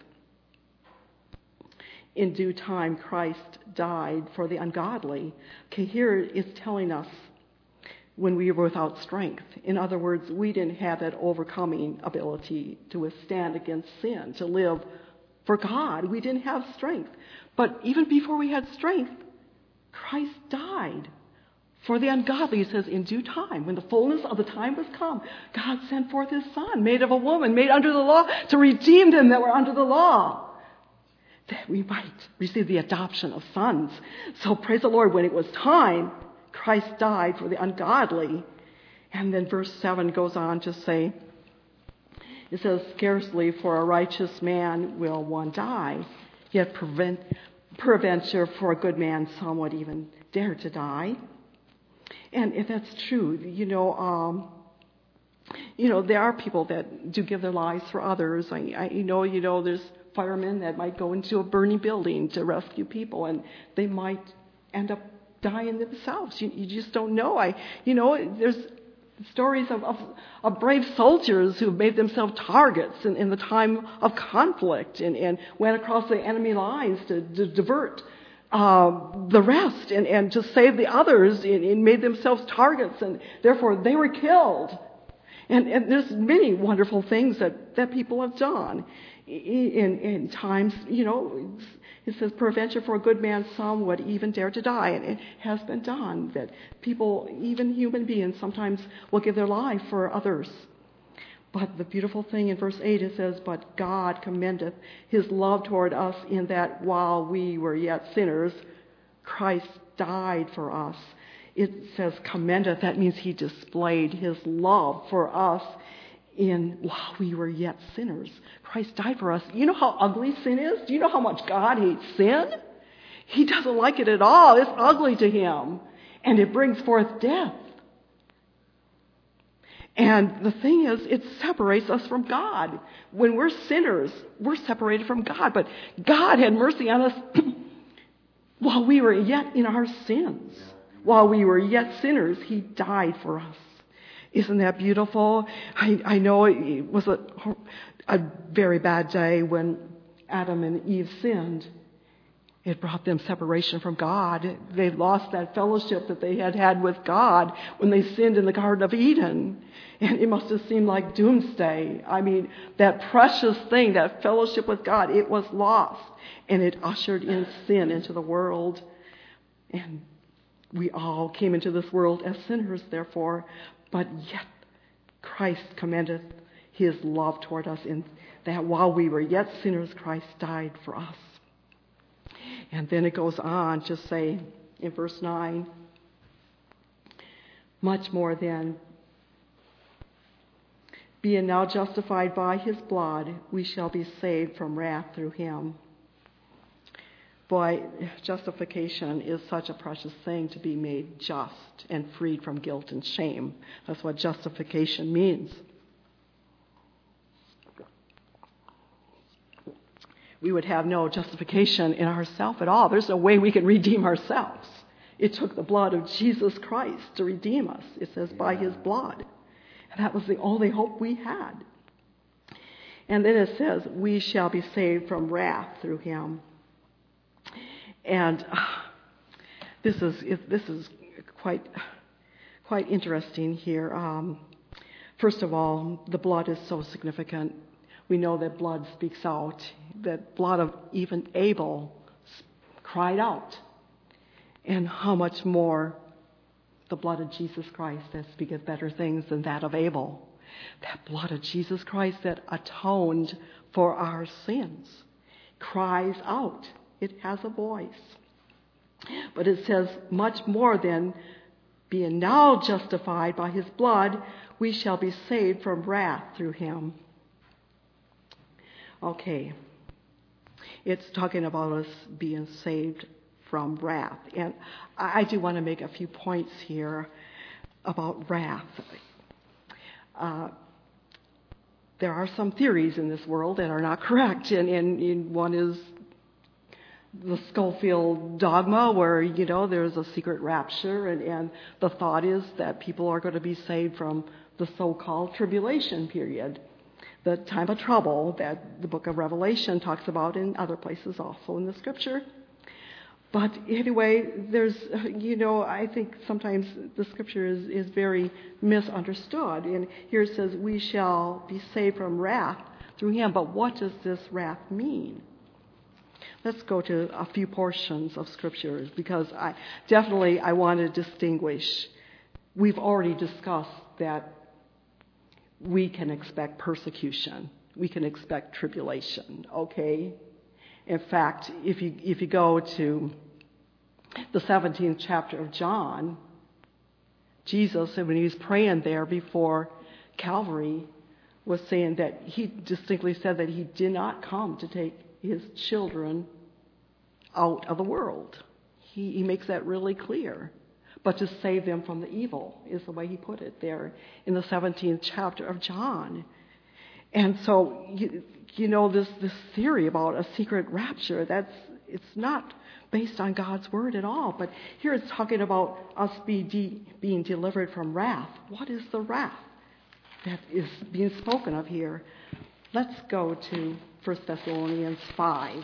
in due time, Christ died for the ungodly. Okay, here it's telling us when we were without strength. In other words, we didn't have that overcoming ability to withstand against sin, to live for God. We didn't have strength. But even before we had strength, Christ died for the ungodly. It says, in due time, when the fullness of the time was come, God sent forth His Son, made of a woman, made under the law, to redeem them that were under the law, that we might receive the adoption of sons. So praise the Lord, when it was time, Christ died for the ungodly. And then verse seven goes on to say, it says, scarcely for a righteous man will one die, yet prevent, peradventure for a good man some would even dare to die. And if that's true, you know, um, you know, there are people that do give their lives for others. I, I you know, you know, there's firemen that might go into a burning building to rescue people, and they might end up dying themselves. You, you just don't know. I, you know, there's stories of, of, of brave soldiers who made themselves targets in, in the time of conflict and, and went across the enemy lines to, to divert uh, the rest and, and to save the others, and, and made themselves targets, and therefore they were killed. And, and there's many wonderful things that, that people have done. In, in times, you know, it says, peradventure for a good man some would even dare to die. And it has been done that people, even human beings, sometimes will give their life for others. But the beautiful thing in verse eight, it says, but God commendeth His love toward us in that while we were yet sinners, Christ died for us. It says commendeth. That means He displayed His love for us in while we were yet sinners. Christ died for us. You know how ugly sin is? Do you know how much God hates sin? He doesn't like it at all. It's ugly to him. And it brings forth death. And the thing is, it separates us from God. When we're sinners, we're separated from God. But God had mercy on us while we were yet in our sins. While we were yet sinners, he died for us. Isn't that beautiful? I, I know it was a, a very bad day when Adam and Eve sinned. It brought them separation from God. They lost that fellowship that they had had with God when they sinned in the Garden of Eden. And it must have seemed like doomsday. I mean, that precious thing, that fellowship with God, it was lost. And it ushered in sin into the world. And we all came into this world as sinners, therefore. But yet Christ commendeth his love toward us in that while we were yet sinners, Christ died for us. And then it goes on to say in verse nine, much more then, being now justified by his blood, we shall be saved from wrath through him. Boy, justification is such a precious thing, to be made just and freed from guilt and shame. That's what justification means. We would have no justification in ourselves at all. There's no way we can redeem ourselves. It took the blood of Jesus Christ to redeem us. It says by his blood. And that was the only hope we had. And then it says, we shall be saved from wrath through him. And uh, this is this is quite quite interesting here. Um, first of all, the blood is so significant. We know that blood speaks out. That blood of even Abel cried out, and how much more the blood of Jesus Christ that speaketh better things than that of Abel. That blood of Jesus Christ that atoned for our sins cries out. It has a voice. But it says, much more than being now justified by his blood, we shall be saved from wrath through him. Okay. It's talking about us being saved from wrath. And I do want to make a few points here about wrath. Uh, there are some theories in this world that are not correct. And, and, and one is the Schofield dogma, where, you know, there's a secret rapture, and, and the thought is that people are going to be saved from the so-called tribulation period, the time of trouble that the book of Revelation talks about in other places also in the scripture. But anyway, there's, you know, I think sometimes the scripture is, is very misunderstood. And here it says, we shall be saved from wrath through him. But what does this wrath mean? Let's go to a few portions of scriptures, because I definitely I want to distinguish. We've already discussed that we can expect persecution. We can expect tribulation, okay? In fact, if you if you go to the seventeenth chapter of John, Jesus, when he was praying there before Calvary, was saying that he distinctly said that he did not come to take his children out of the world. He, he makes that really clear. But to save them from the evil is the way he put it there in the seventeenth chapter of John. And so, you, you know, this, this theory about a secret rapture, that's it's not based on God's word at all. But here it's talking about us be de, being delivered from wrath. What is the wrath that is being spoken of here? Let's go to First Thessalonians five.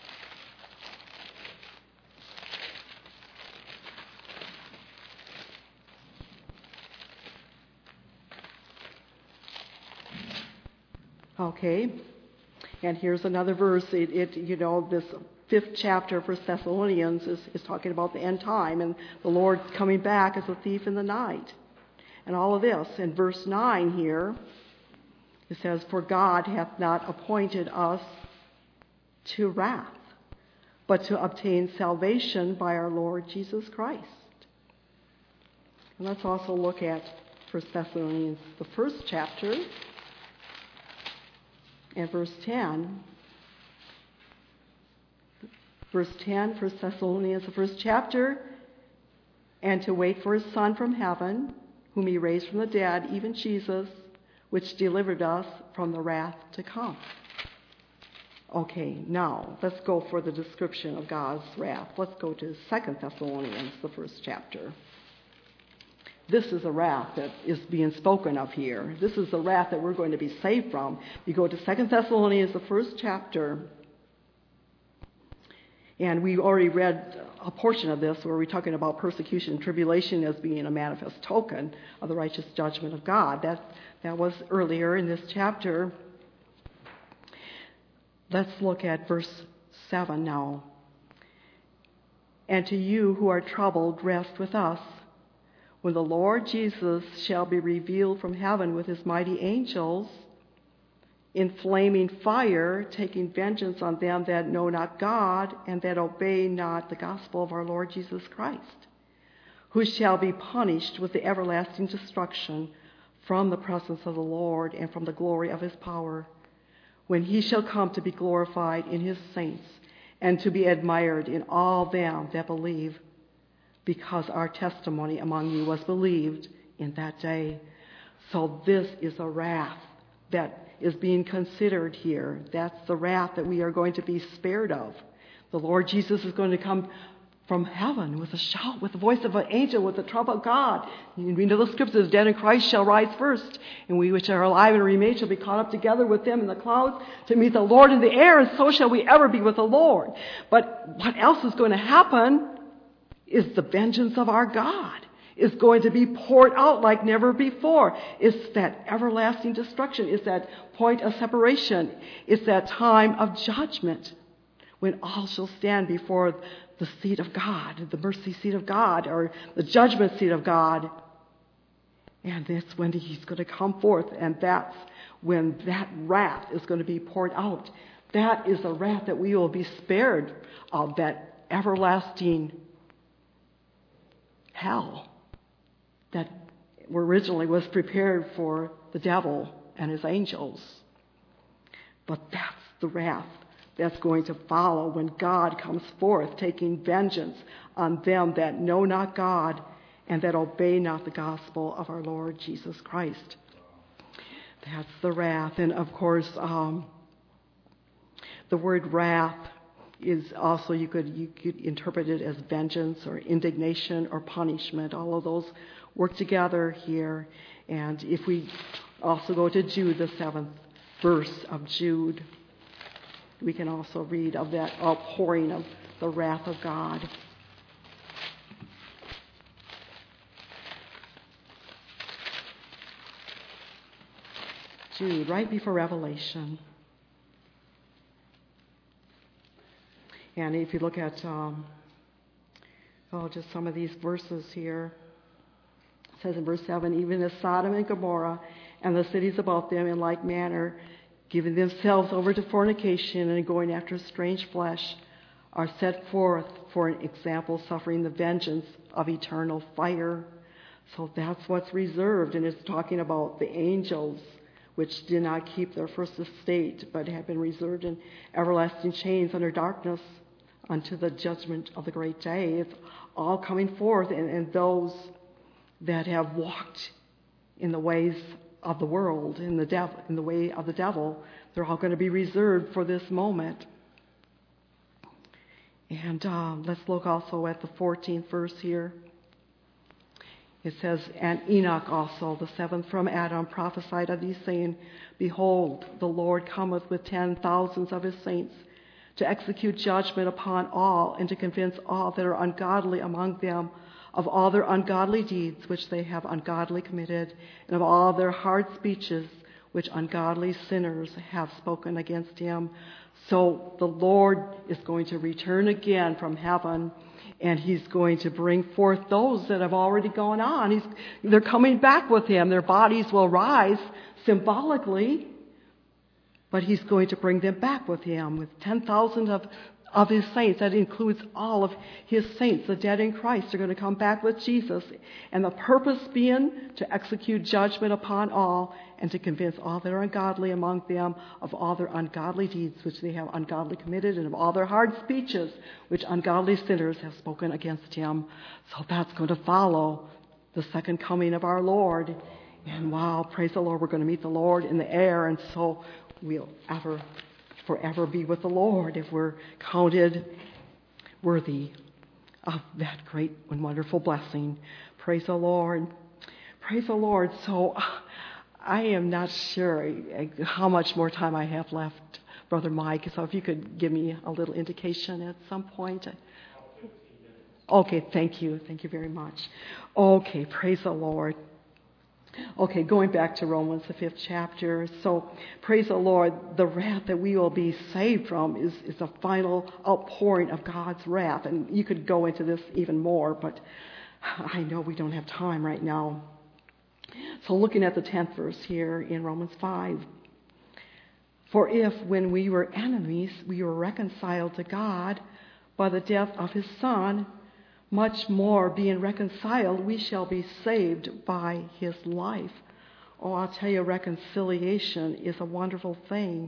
Okay, and here's another verse. It, it you know, this fifth chapter of First Thessalonians is, is talking about the end time and the Lord coming back as a thief in the night, and all of this. In verse nine here, it says, "For God hath not appointed us to wrath, but to obtain salvation by our Lord Jesus Christ." And let's also look at First Thessalonians, the first chapter. And verse ten, verse ten, First Thessalonians, the first chapter, and to wait for his Son from heaven, whom he raised from the dead, even Jesus, which delivered us from the wrath to come. Okay, now let's go for the description of God's wrath. Let's go to Second Thessalonians, the first chapter. This is a wrath that is being spoken of here. This is the wrath that we're going to be saved from. You go to Second Thessalonians, the first chapter, and we already read a portion of this where we're talking about persecution and tribulation as being a manifest token of the righteous judgment of God. That, that was earlier in this chapter. Let's look at verse seven now. And to you who are troubled, rest with us, when the Lord Jesus shall be revealed from heaven with his mighty angels, in flaming fire, taking vengeance on them that know not God and that obey not the gospel of our Lord Jesus Christ, who shall be punished with the everlasting destruction from the presence of the Lord and from the glory of his power, when he shall come to be glorified in his saints and to be admired in all them that believe, because our testimony among you was believed in that day. So this is a wrath that is being considered here. That's the wrath that we are going to be spared of. The Lord Jesus is going to come from heaven with a shout, with the voice of an angel, with the trump of God. We know the scriptures, dead in Christ shall rise first, and we which are alive and remain shall be caught up together with them in the clouds to meet the Lord in the air, and so shall we ever be with the Lord. But what else is going to happen is the vengeance of our God is going to be poured out like never before. It's that everlasting destruction. It's that point of separation. It's that time of judgment when all shall stand before the seat of God, the mercy seat of God, or the judgment seat of God. And that's when he's going to come forth, and that's when that wrath is going to be poured out. That is the wrath that we will be spared of, that everlasting hell that originally was prepared for the devil and his angels. But that's the wrath that's going to follow when God comes forth, taking vengeance on them that know not God and that obey not the gospel of our Lord Jesus Christ. That's the wrath. And of course, um, the word wrath is also, you could you could interpret it as vengeance or indignation or punishment. All of those work together here. And if we also go to Jude, the seventh verse of Jude, we can also read of that outpouring of the wrath of God. Jude, right before Revelation. And if you look at, um, oh, just some of these verses here. It says in verse seven, even as Sodom and Gomorrah and the cities about them in like manner, giving themselves over to fornication and going after strange flesh, are set forth for an example, suffering the vengeance of eternal fire. So that's what's reserved. And it's talking about the angels, which did not keep their first estate, but have been reserved in everlasting chains under darkness unto the judgment of the great day. It's all coming forth, and, and those that have walked in the ways of the world, in the devil, in the way of the devil, they're all going to be reserved for this moment. And uh, let's look also at the fourteenth verse here. It says, and Enoch also, the seventh from Adam, prophesied of these, saying, behold, the Lord cometh with ten thousands of his saints, to execute judgment upon all, and to convince all that are ungodly among them of all their ungodly deeds which they have ungodly committed, and of all their hard speeches which ungodly sinners have spoken against him. So the Lord is going to return again from heaven, and he's going to bring forth those that have already gone on. He's, they're coming back with him. Their bodies will rise symbolically, but he's going to bring them back with him with ten thousand of, of his saints. That includes all of his saints. The dead in Christ are going to come back with Jesus. And the purpose being to execute judgment upon all and to convince all that are ungodly among them of all their ungodly deeds which they have ungodly committed, and of all their hard speeches which ungodly sinners have spoken against him. So that's going to follow the second coming of our Lord. And wow, praise the Lord, we're going to meet the Lord in the air, and so we'll ever, forever be with the Lord if we're counted worthy of that great and wonderful blessing. Praise the Lord. Praise the Lord. So I am not sure how much more time I have left, Brother Mike, so if you could give me a little indication at some point. Okay, thank you. Thank you very much. Okay, praise the Lord. Okay, going back to Romans, the fifth chapter. So, praise the Lord, the wrath that we will be saved from is, is a final outpouring of God's wrath. And you could go into this even more, but I know we don't have time right now. So looking at the tenth verse here in Romans five. For if, when we were enemies, we were reconciled to God by the death of his Son, much more, being reconciled, we shall be saved by his life. Oh, I'll tell you, reconciliation is a wonderful thing.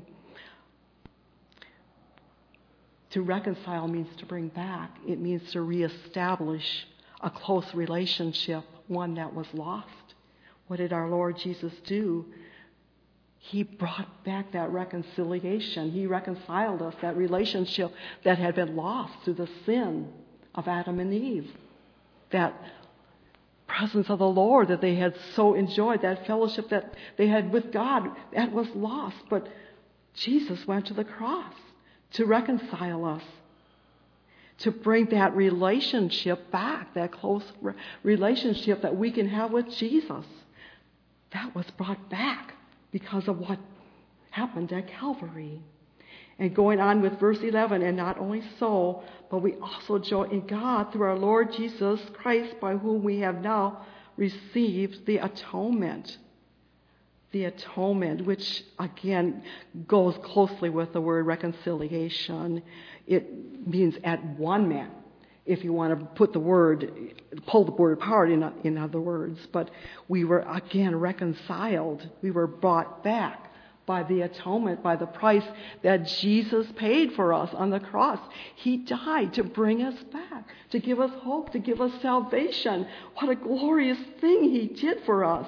To reconcile means to bring back. It means to reestablish a close relationship, one that was lost. What did our Lord Jesus do? He brought back that reconciliation. He reconciled us, that relationship that had been lost through the sin of Adam and Eve. That presence of the Lord that they had so enjoyed, that fellowship that they had with God, that was lost. But Jesus went to the cross to reconcile us, to bring that relationship back, that close re- relationship that we can have with Jesus. That was brought back because of what happened at Calvary. And going on with verse eleven, and not only so, but we also joy in God through our Lord Jesus Christ, by whom we have now received the atonement. The atonement, which again goes closely with the word reconciliation. It means at one man, if you want to put the word, pull the word apart in, in other words. But we were again reconciled. We were brought back by the atonement, by the price that Jesus paid for us on the cross. He died to bring us back, to give us hope, to give us salvation. What a glorious thing he did for us.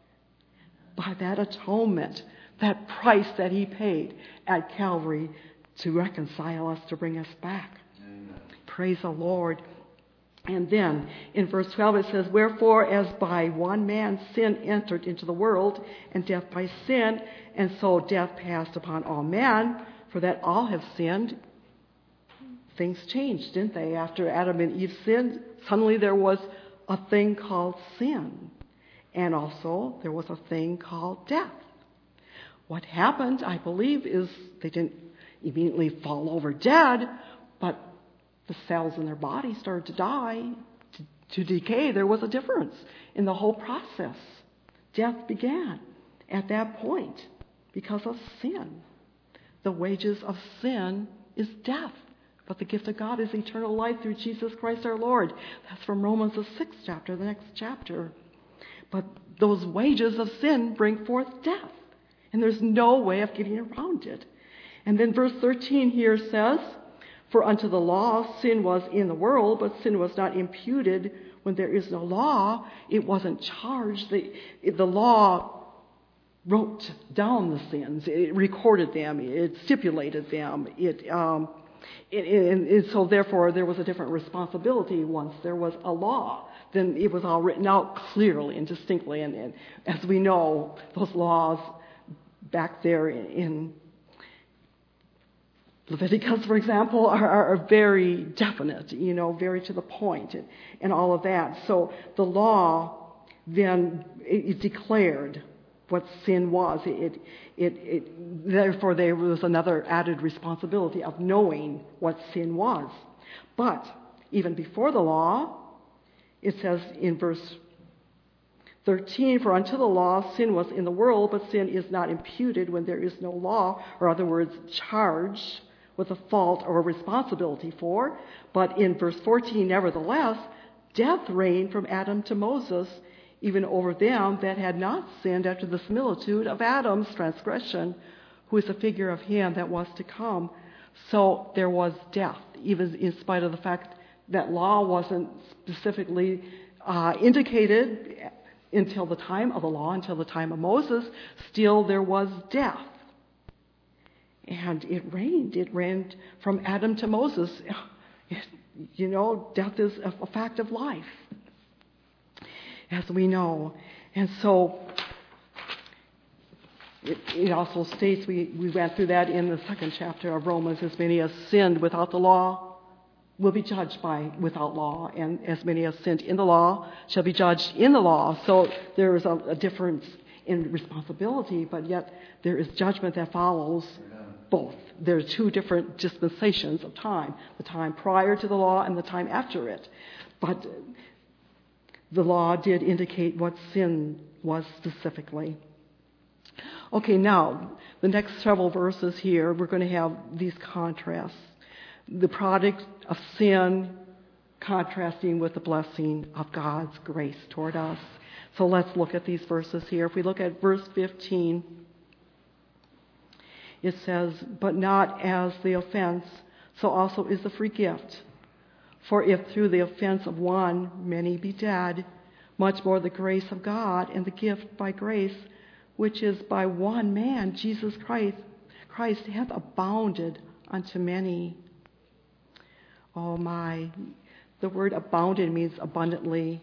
By that atonement, that price that he paid at Calvary to reconcile us, to bring us back. Amen. Praise the Lord. And then in verse twelve it says, wherefore as by one man sin entered into the world, and death by sin, and so death passed upon all men, for that all have sinned. Things changed, didn't they? After Adam and Eve sinned, suddenly there was a thing called sin. And also there was a thing called death. What happened, I believe, is they didn't immediately fall over dead, but the cells in their body started to die, to, to decay. There was a difference in the whole process. Death began at that point because of sin. The wages of sin is death, but the gift of God is eternal life through Jesus Christ our Lord. That's from Romans the sixth chapter, the next chapter. But those wages of sin bring forth death, and there's no way of getting around it. And then verse thirteen here says, for unto the law sin was in the world, but sin was not imputed when there is no law. It wasn't charged. The, the law wrote down the sins. It recorded them. It stipulated them. It, um, it, and, and so therefore there was a different responsibility once there was a law. Then it was all written out clearly and distinctly. And, and as we know, those laws back there in, in Leviticus, for example, are, are very definite, you know, very to the point, and, and all of that. So the law then it, it declared what sin was. It, it, it, therefore, there was another added responsibility of knowing what sin was. But even before the law, it says in verse thirteen, for unto the law sin was in the world, but sin is not imputed when there is no law, or other words, charged. with a fault or a responsibility for. But in verse fourteen, nevertheless, death reigned from Adam to Moses, even over them that had not sinned after the similitude of Adam's transgression, who is a figure of him that was to come. So there was death, even in spite of the fact that law wasn't specifically uh, indicated until the time of the law, until the time of Moses. Still there was death. And it reigned. It reigned from Adam to Moses. It, you know, death is a, a fact of life, as we know. And so it, it also states, we, we went through that in the second chapter of Romans, as many as sinned without the law will be judged by without law, and as many as sinned in the law shall be judged in the law. So there is a, a difference in responsibility, but yet there is judgment that follows both. There are two different dispensations of time, the time prior to the law and the time after it. But the law did indicate what sin was specifically. Okay, now, the next several verses here, we're going to have these contrasts. The product of sin contrasting with the blessing of God's grace toward us. So let's look at these verses here. If we look at verse fifteen, it says, "But not as the offense, so also is the free gift. For if through the offense of one many be dead, much more the grace of God and the gift by grace, which is by one man, Jesus Christ, Christ hath abounded unto many." Oh my, the word abounded means abundantly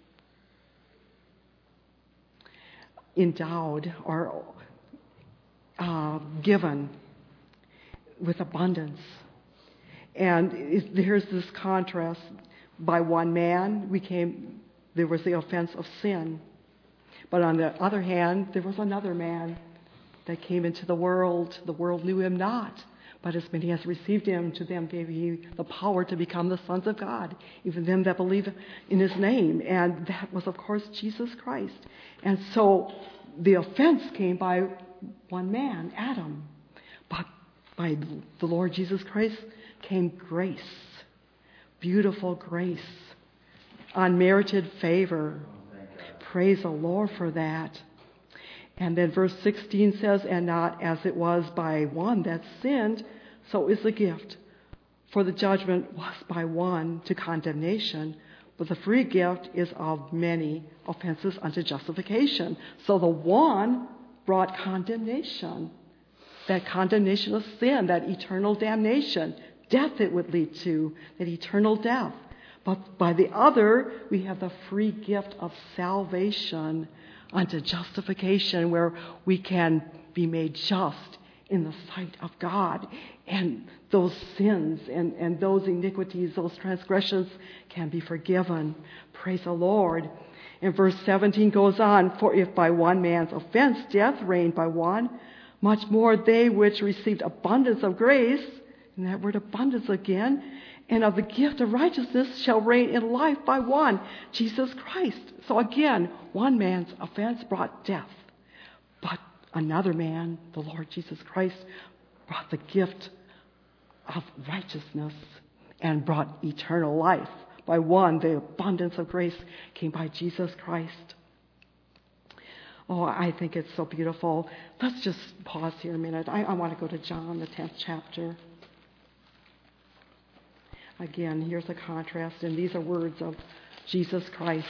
endowed or uh, given with abundance. And it, there's this contrast. By one man, we came, there was the offense of sin. But on the other hand, there was another man that came into the world. The world knew him not. But as many as received him, to them gave he the power to become the sons of God, even them that believe in his name. And that was, of course, Jesus Christ. And so the offense came by one man, Adam. But by the Lord Jesus Christ came grace, beautiful grace, unmerited favor. Praise the Lord for that. And then verse sixteen says, "And not as it was by one that sinned, so is the gift. For the judgment was by one to condemnation, but the free gift is of many offenses unto justification." So the one brought condemnation, that condemnation of sin, that eternal damnation, death it would lead to, that eternal death. But by the other, we have the free gift of salvation unto justification, where we can be made just in the sight of God. And those sins and, and those iniquities, those transgressions can be forgiven. Praise the Lord. And verse seventeen goes on, "For if by one man's offense death reigned by one, much more they which received abundance of grace," and that word abundance again, "and of the gift of righteousness shall reign in life by one, Jesus Christ." So again, one man's offense brought death, but another man, the Lord Jesus Christ, brought the gift of righteousness and brought eternal life. By one, the abundance of grace came by Jesus Christ. Oh, I think it's so beautiful. Let's just pause here a minute. I, I want to go to John, the tenth chapter. Again, here's a contrast, and these are words of Jesus Christ.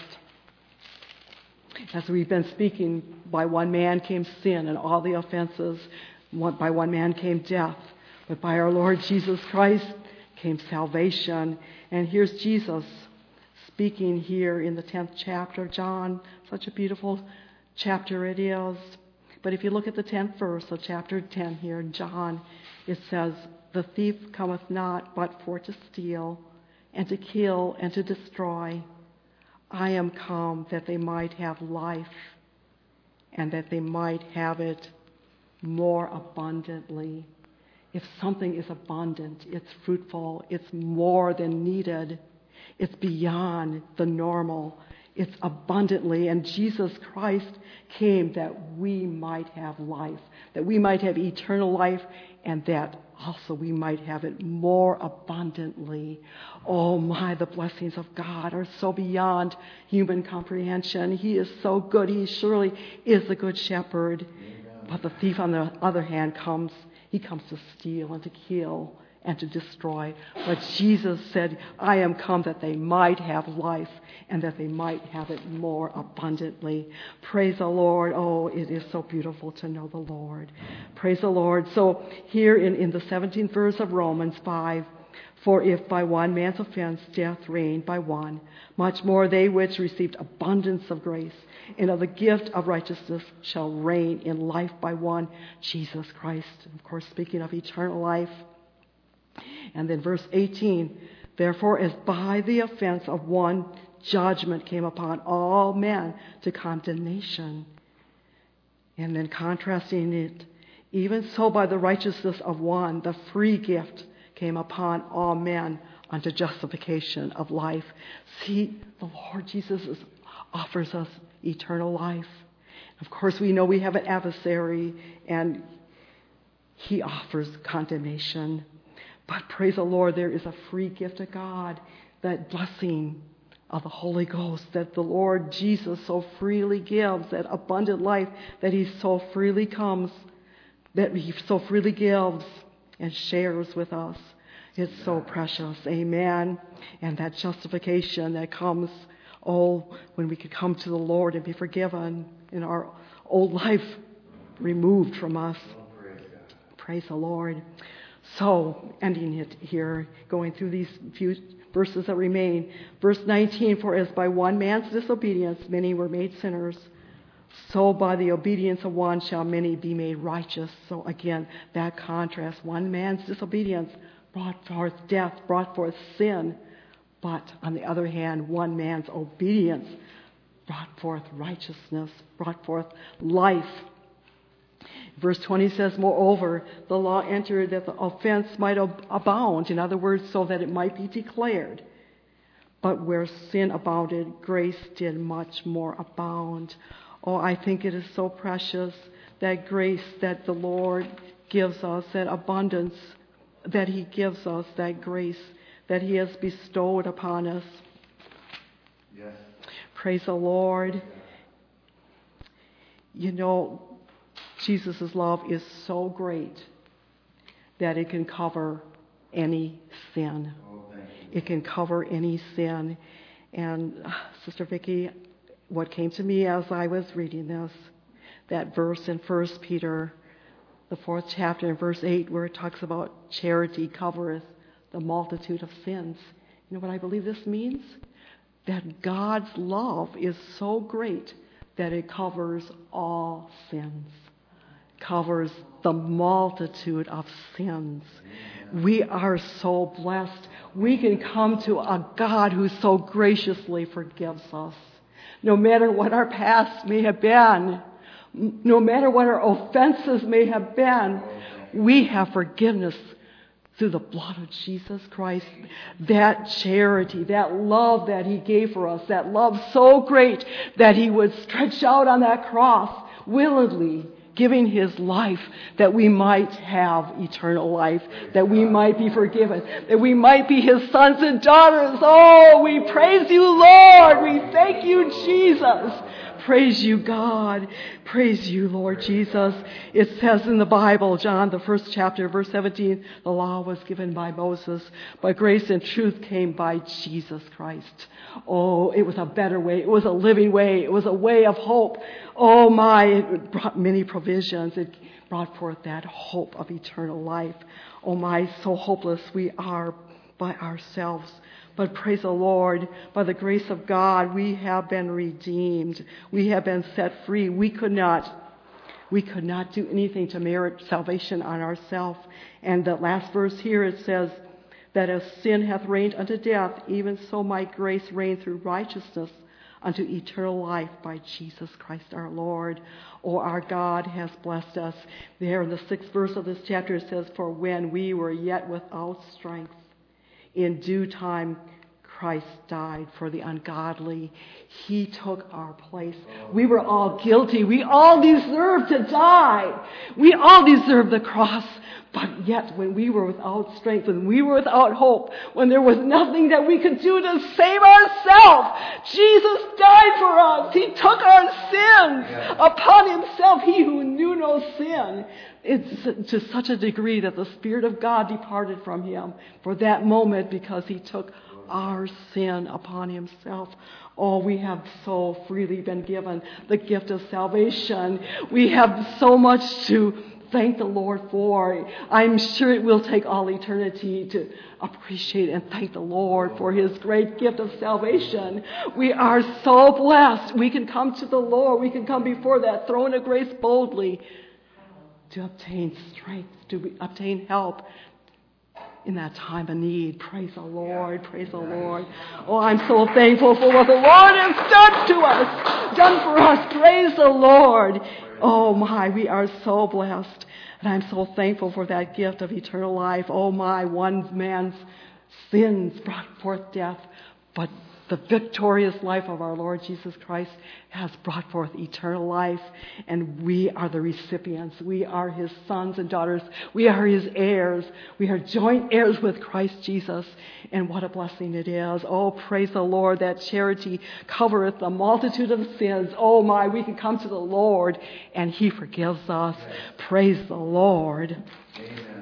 As we've been speaking, by one man came sin and all the offenses. By one man came death. But by our Lord Jesus Christ came salvation. And here's Jesus speaking here in the tenth chapter of John. Such a beautiful chapter it is. But if you look at the tenth verse of chapter ten here in John, it says, "The thief cometh not but for to steal, and to kill, and to destroy. I am come that they might have life, and that they might have it more abundantly." If something is abundant, it's fruitful, it's more than needed, it's beyond the normal, it's abundantly. And Jesus Christ came that we might have life, that we might have eternal life, and that also we might have it more abundantly. Oh my, the blessings of God are so beyond human comprehension. He is so good. He surely is the good shepherd. Amen. But the thief, on the other hand, comes, he comes to steal and to kill and to destroy. But Jesus said, I am come that they might have life and that they might have it more abundantly. Praise the Lord. Oh, it is so beautiful to know the Lord. Praise the Lord. So here in, in the seventeenth verse of Romans five, for if by one man's offense death reigned by one, much more they which received abundance of grace and of the gift of righteousness shall reign in life by one, Jesus Christ. Of course, speaking of eternal life. And then verse eighteen, therefore as by the offense of one judgment came upon all men to condemnation. And then contrasting it, even so by the righteousness of one, the free gift came upon all men unto justification of life. See, the Lord Jesus is, offers us eternal life. Of course, we know we have an adversary, and he offers condemnation. But praise the Lord, there is a free gift of God, that blessing of the Holy Ghost that the Lord Jesus so freely gives, that abundant life that he so freely comes, that he so freely gives and shares with us. It's so precious. Amen. And that justification that comes, oh, when we can come to the Lord and be forgiven in our old life removed from us. Praise the Lord. So, ending it here, going through these few verses that remain. Verse nineteen, for as by one man's disobedience many were made sinners, so by the obedience of one shall many be made righteous. So again, that contrast. One man's disobedience brought forth death, brought forth sin. But on the other hand, one man's obedience brought forth righteousness, brought forth life. Verse twenty says, moreover, the law entered that the offense might abound. In other words, so that it might be declared. But where sin abounded, grace did much more abound. Oh, I think it is so precious, that grace that the Lord gives us, that abundance that he gives us, that grace that he has bestowed upon us. Yes. Praise the Lord. You know, Jesus' love is so great that it can cover any sin. It can cover any sin. And uh, Sister Vicki, what came to me as I was reading this, that verse in First Peter, the fourth chapter in verse eight, where it talks about charity covereth the multitude of sins. You know what I believe this means? That God's love is so great that it covers all sins. Covers the multitude of sins. We are so blessed. We can come to a God who so graciously forgives us. No matter what our past may have been, no matter what our offenses may have been, we have forgiveness through the blood of Jesus Christ. That charity, that love that he gave for us, that love so great that he would stretch out on that cross willingly, giving his life that we might have eternal life, that we might be forgiven, that we might be his sons and daughters. Oh, we praise you, Lord. We thank you, Jesus. Praise you, God. Praise you, Lord Jesus. It says in the Bible, John, the first chapter, verse seventeen, the law was given by Moses, but grace and truth came by Jesus Christ. Oh, it was a better way. It was a living way. It was a way of hope. Oh my, it brought many provisions. It brought forth that hope of eternal life. Oh my, so hopeless we are by ourselves. But praise the Lord, by the grace of God, we have been redeemed. We have been set free. We could not, we could not do anything to merit salvation on ourselves. And the last verse here, it says that as sin hath reigned unto death, even so might grace reign through righteousness unto eternal life by Jesus Christ our Lord. Oh, our God has blessed us. There in the sixth verse of this chapter, it says, for when we were yet without strength, in due time, Christ died for the ungodly. He took our place. We were all guilty. We all deserved to die. We all deserved the cross. But yet, when we were without strength, when we were without hope, when there was nothing that we could do to save ourselves, Jesus died for us. He took our sins upon himself, he who knew no sin. It's to such a degree that the Spirit of God departed from him for that moment because he took our sin upon himself. Oh, we have so freely been given the gift of salvation. We have so much to thank the Lord for. I'm sure it will take all eternity to appreciate and thank the Lord for his great gift of salvation. We are so blessed. We can come to the Lord. We can come before that throne of grace boldly to obtain strength, to obtain help in that time of need. Praise the Lord. Praise the Lord. Oh, I'm so thankful for what the Lord has done to us, done for us. Praise the Lord. Oh my, we are so blessed. And I'm so thankful for that gift of eternal life. Oh my, one man's sins brought forth death, but the victorious life of our Lord Jesus Christ has brought forth eternal life, and we are the recipients. We are his sons and daughters. We are his heirs. We are joint heirs with Christ Jesus, and what a blessing it is. Oh, praise the Lord, that charity covereth a multitude of sins. Oh my, we can come to the Lord, and he forgives us. Praise the Lord. Amen.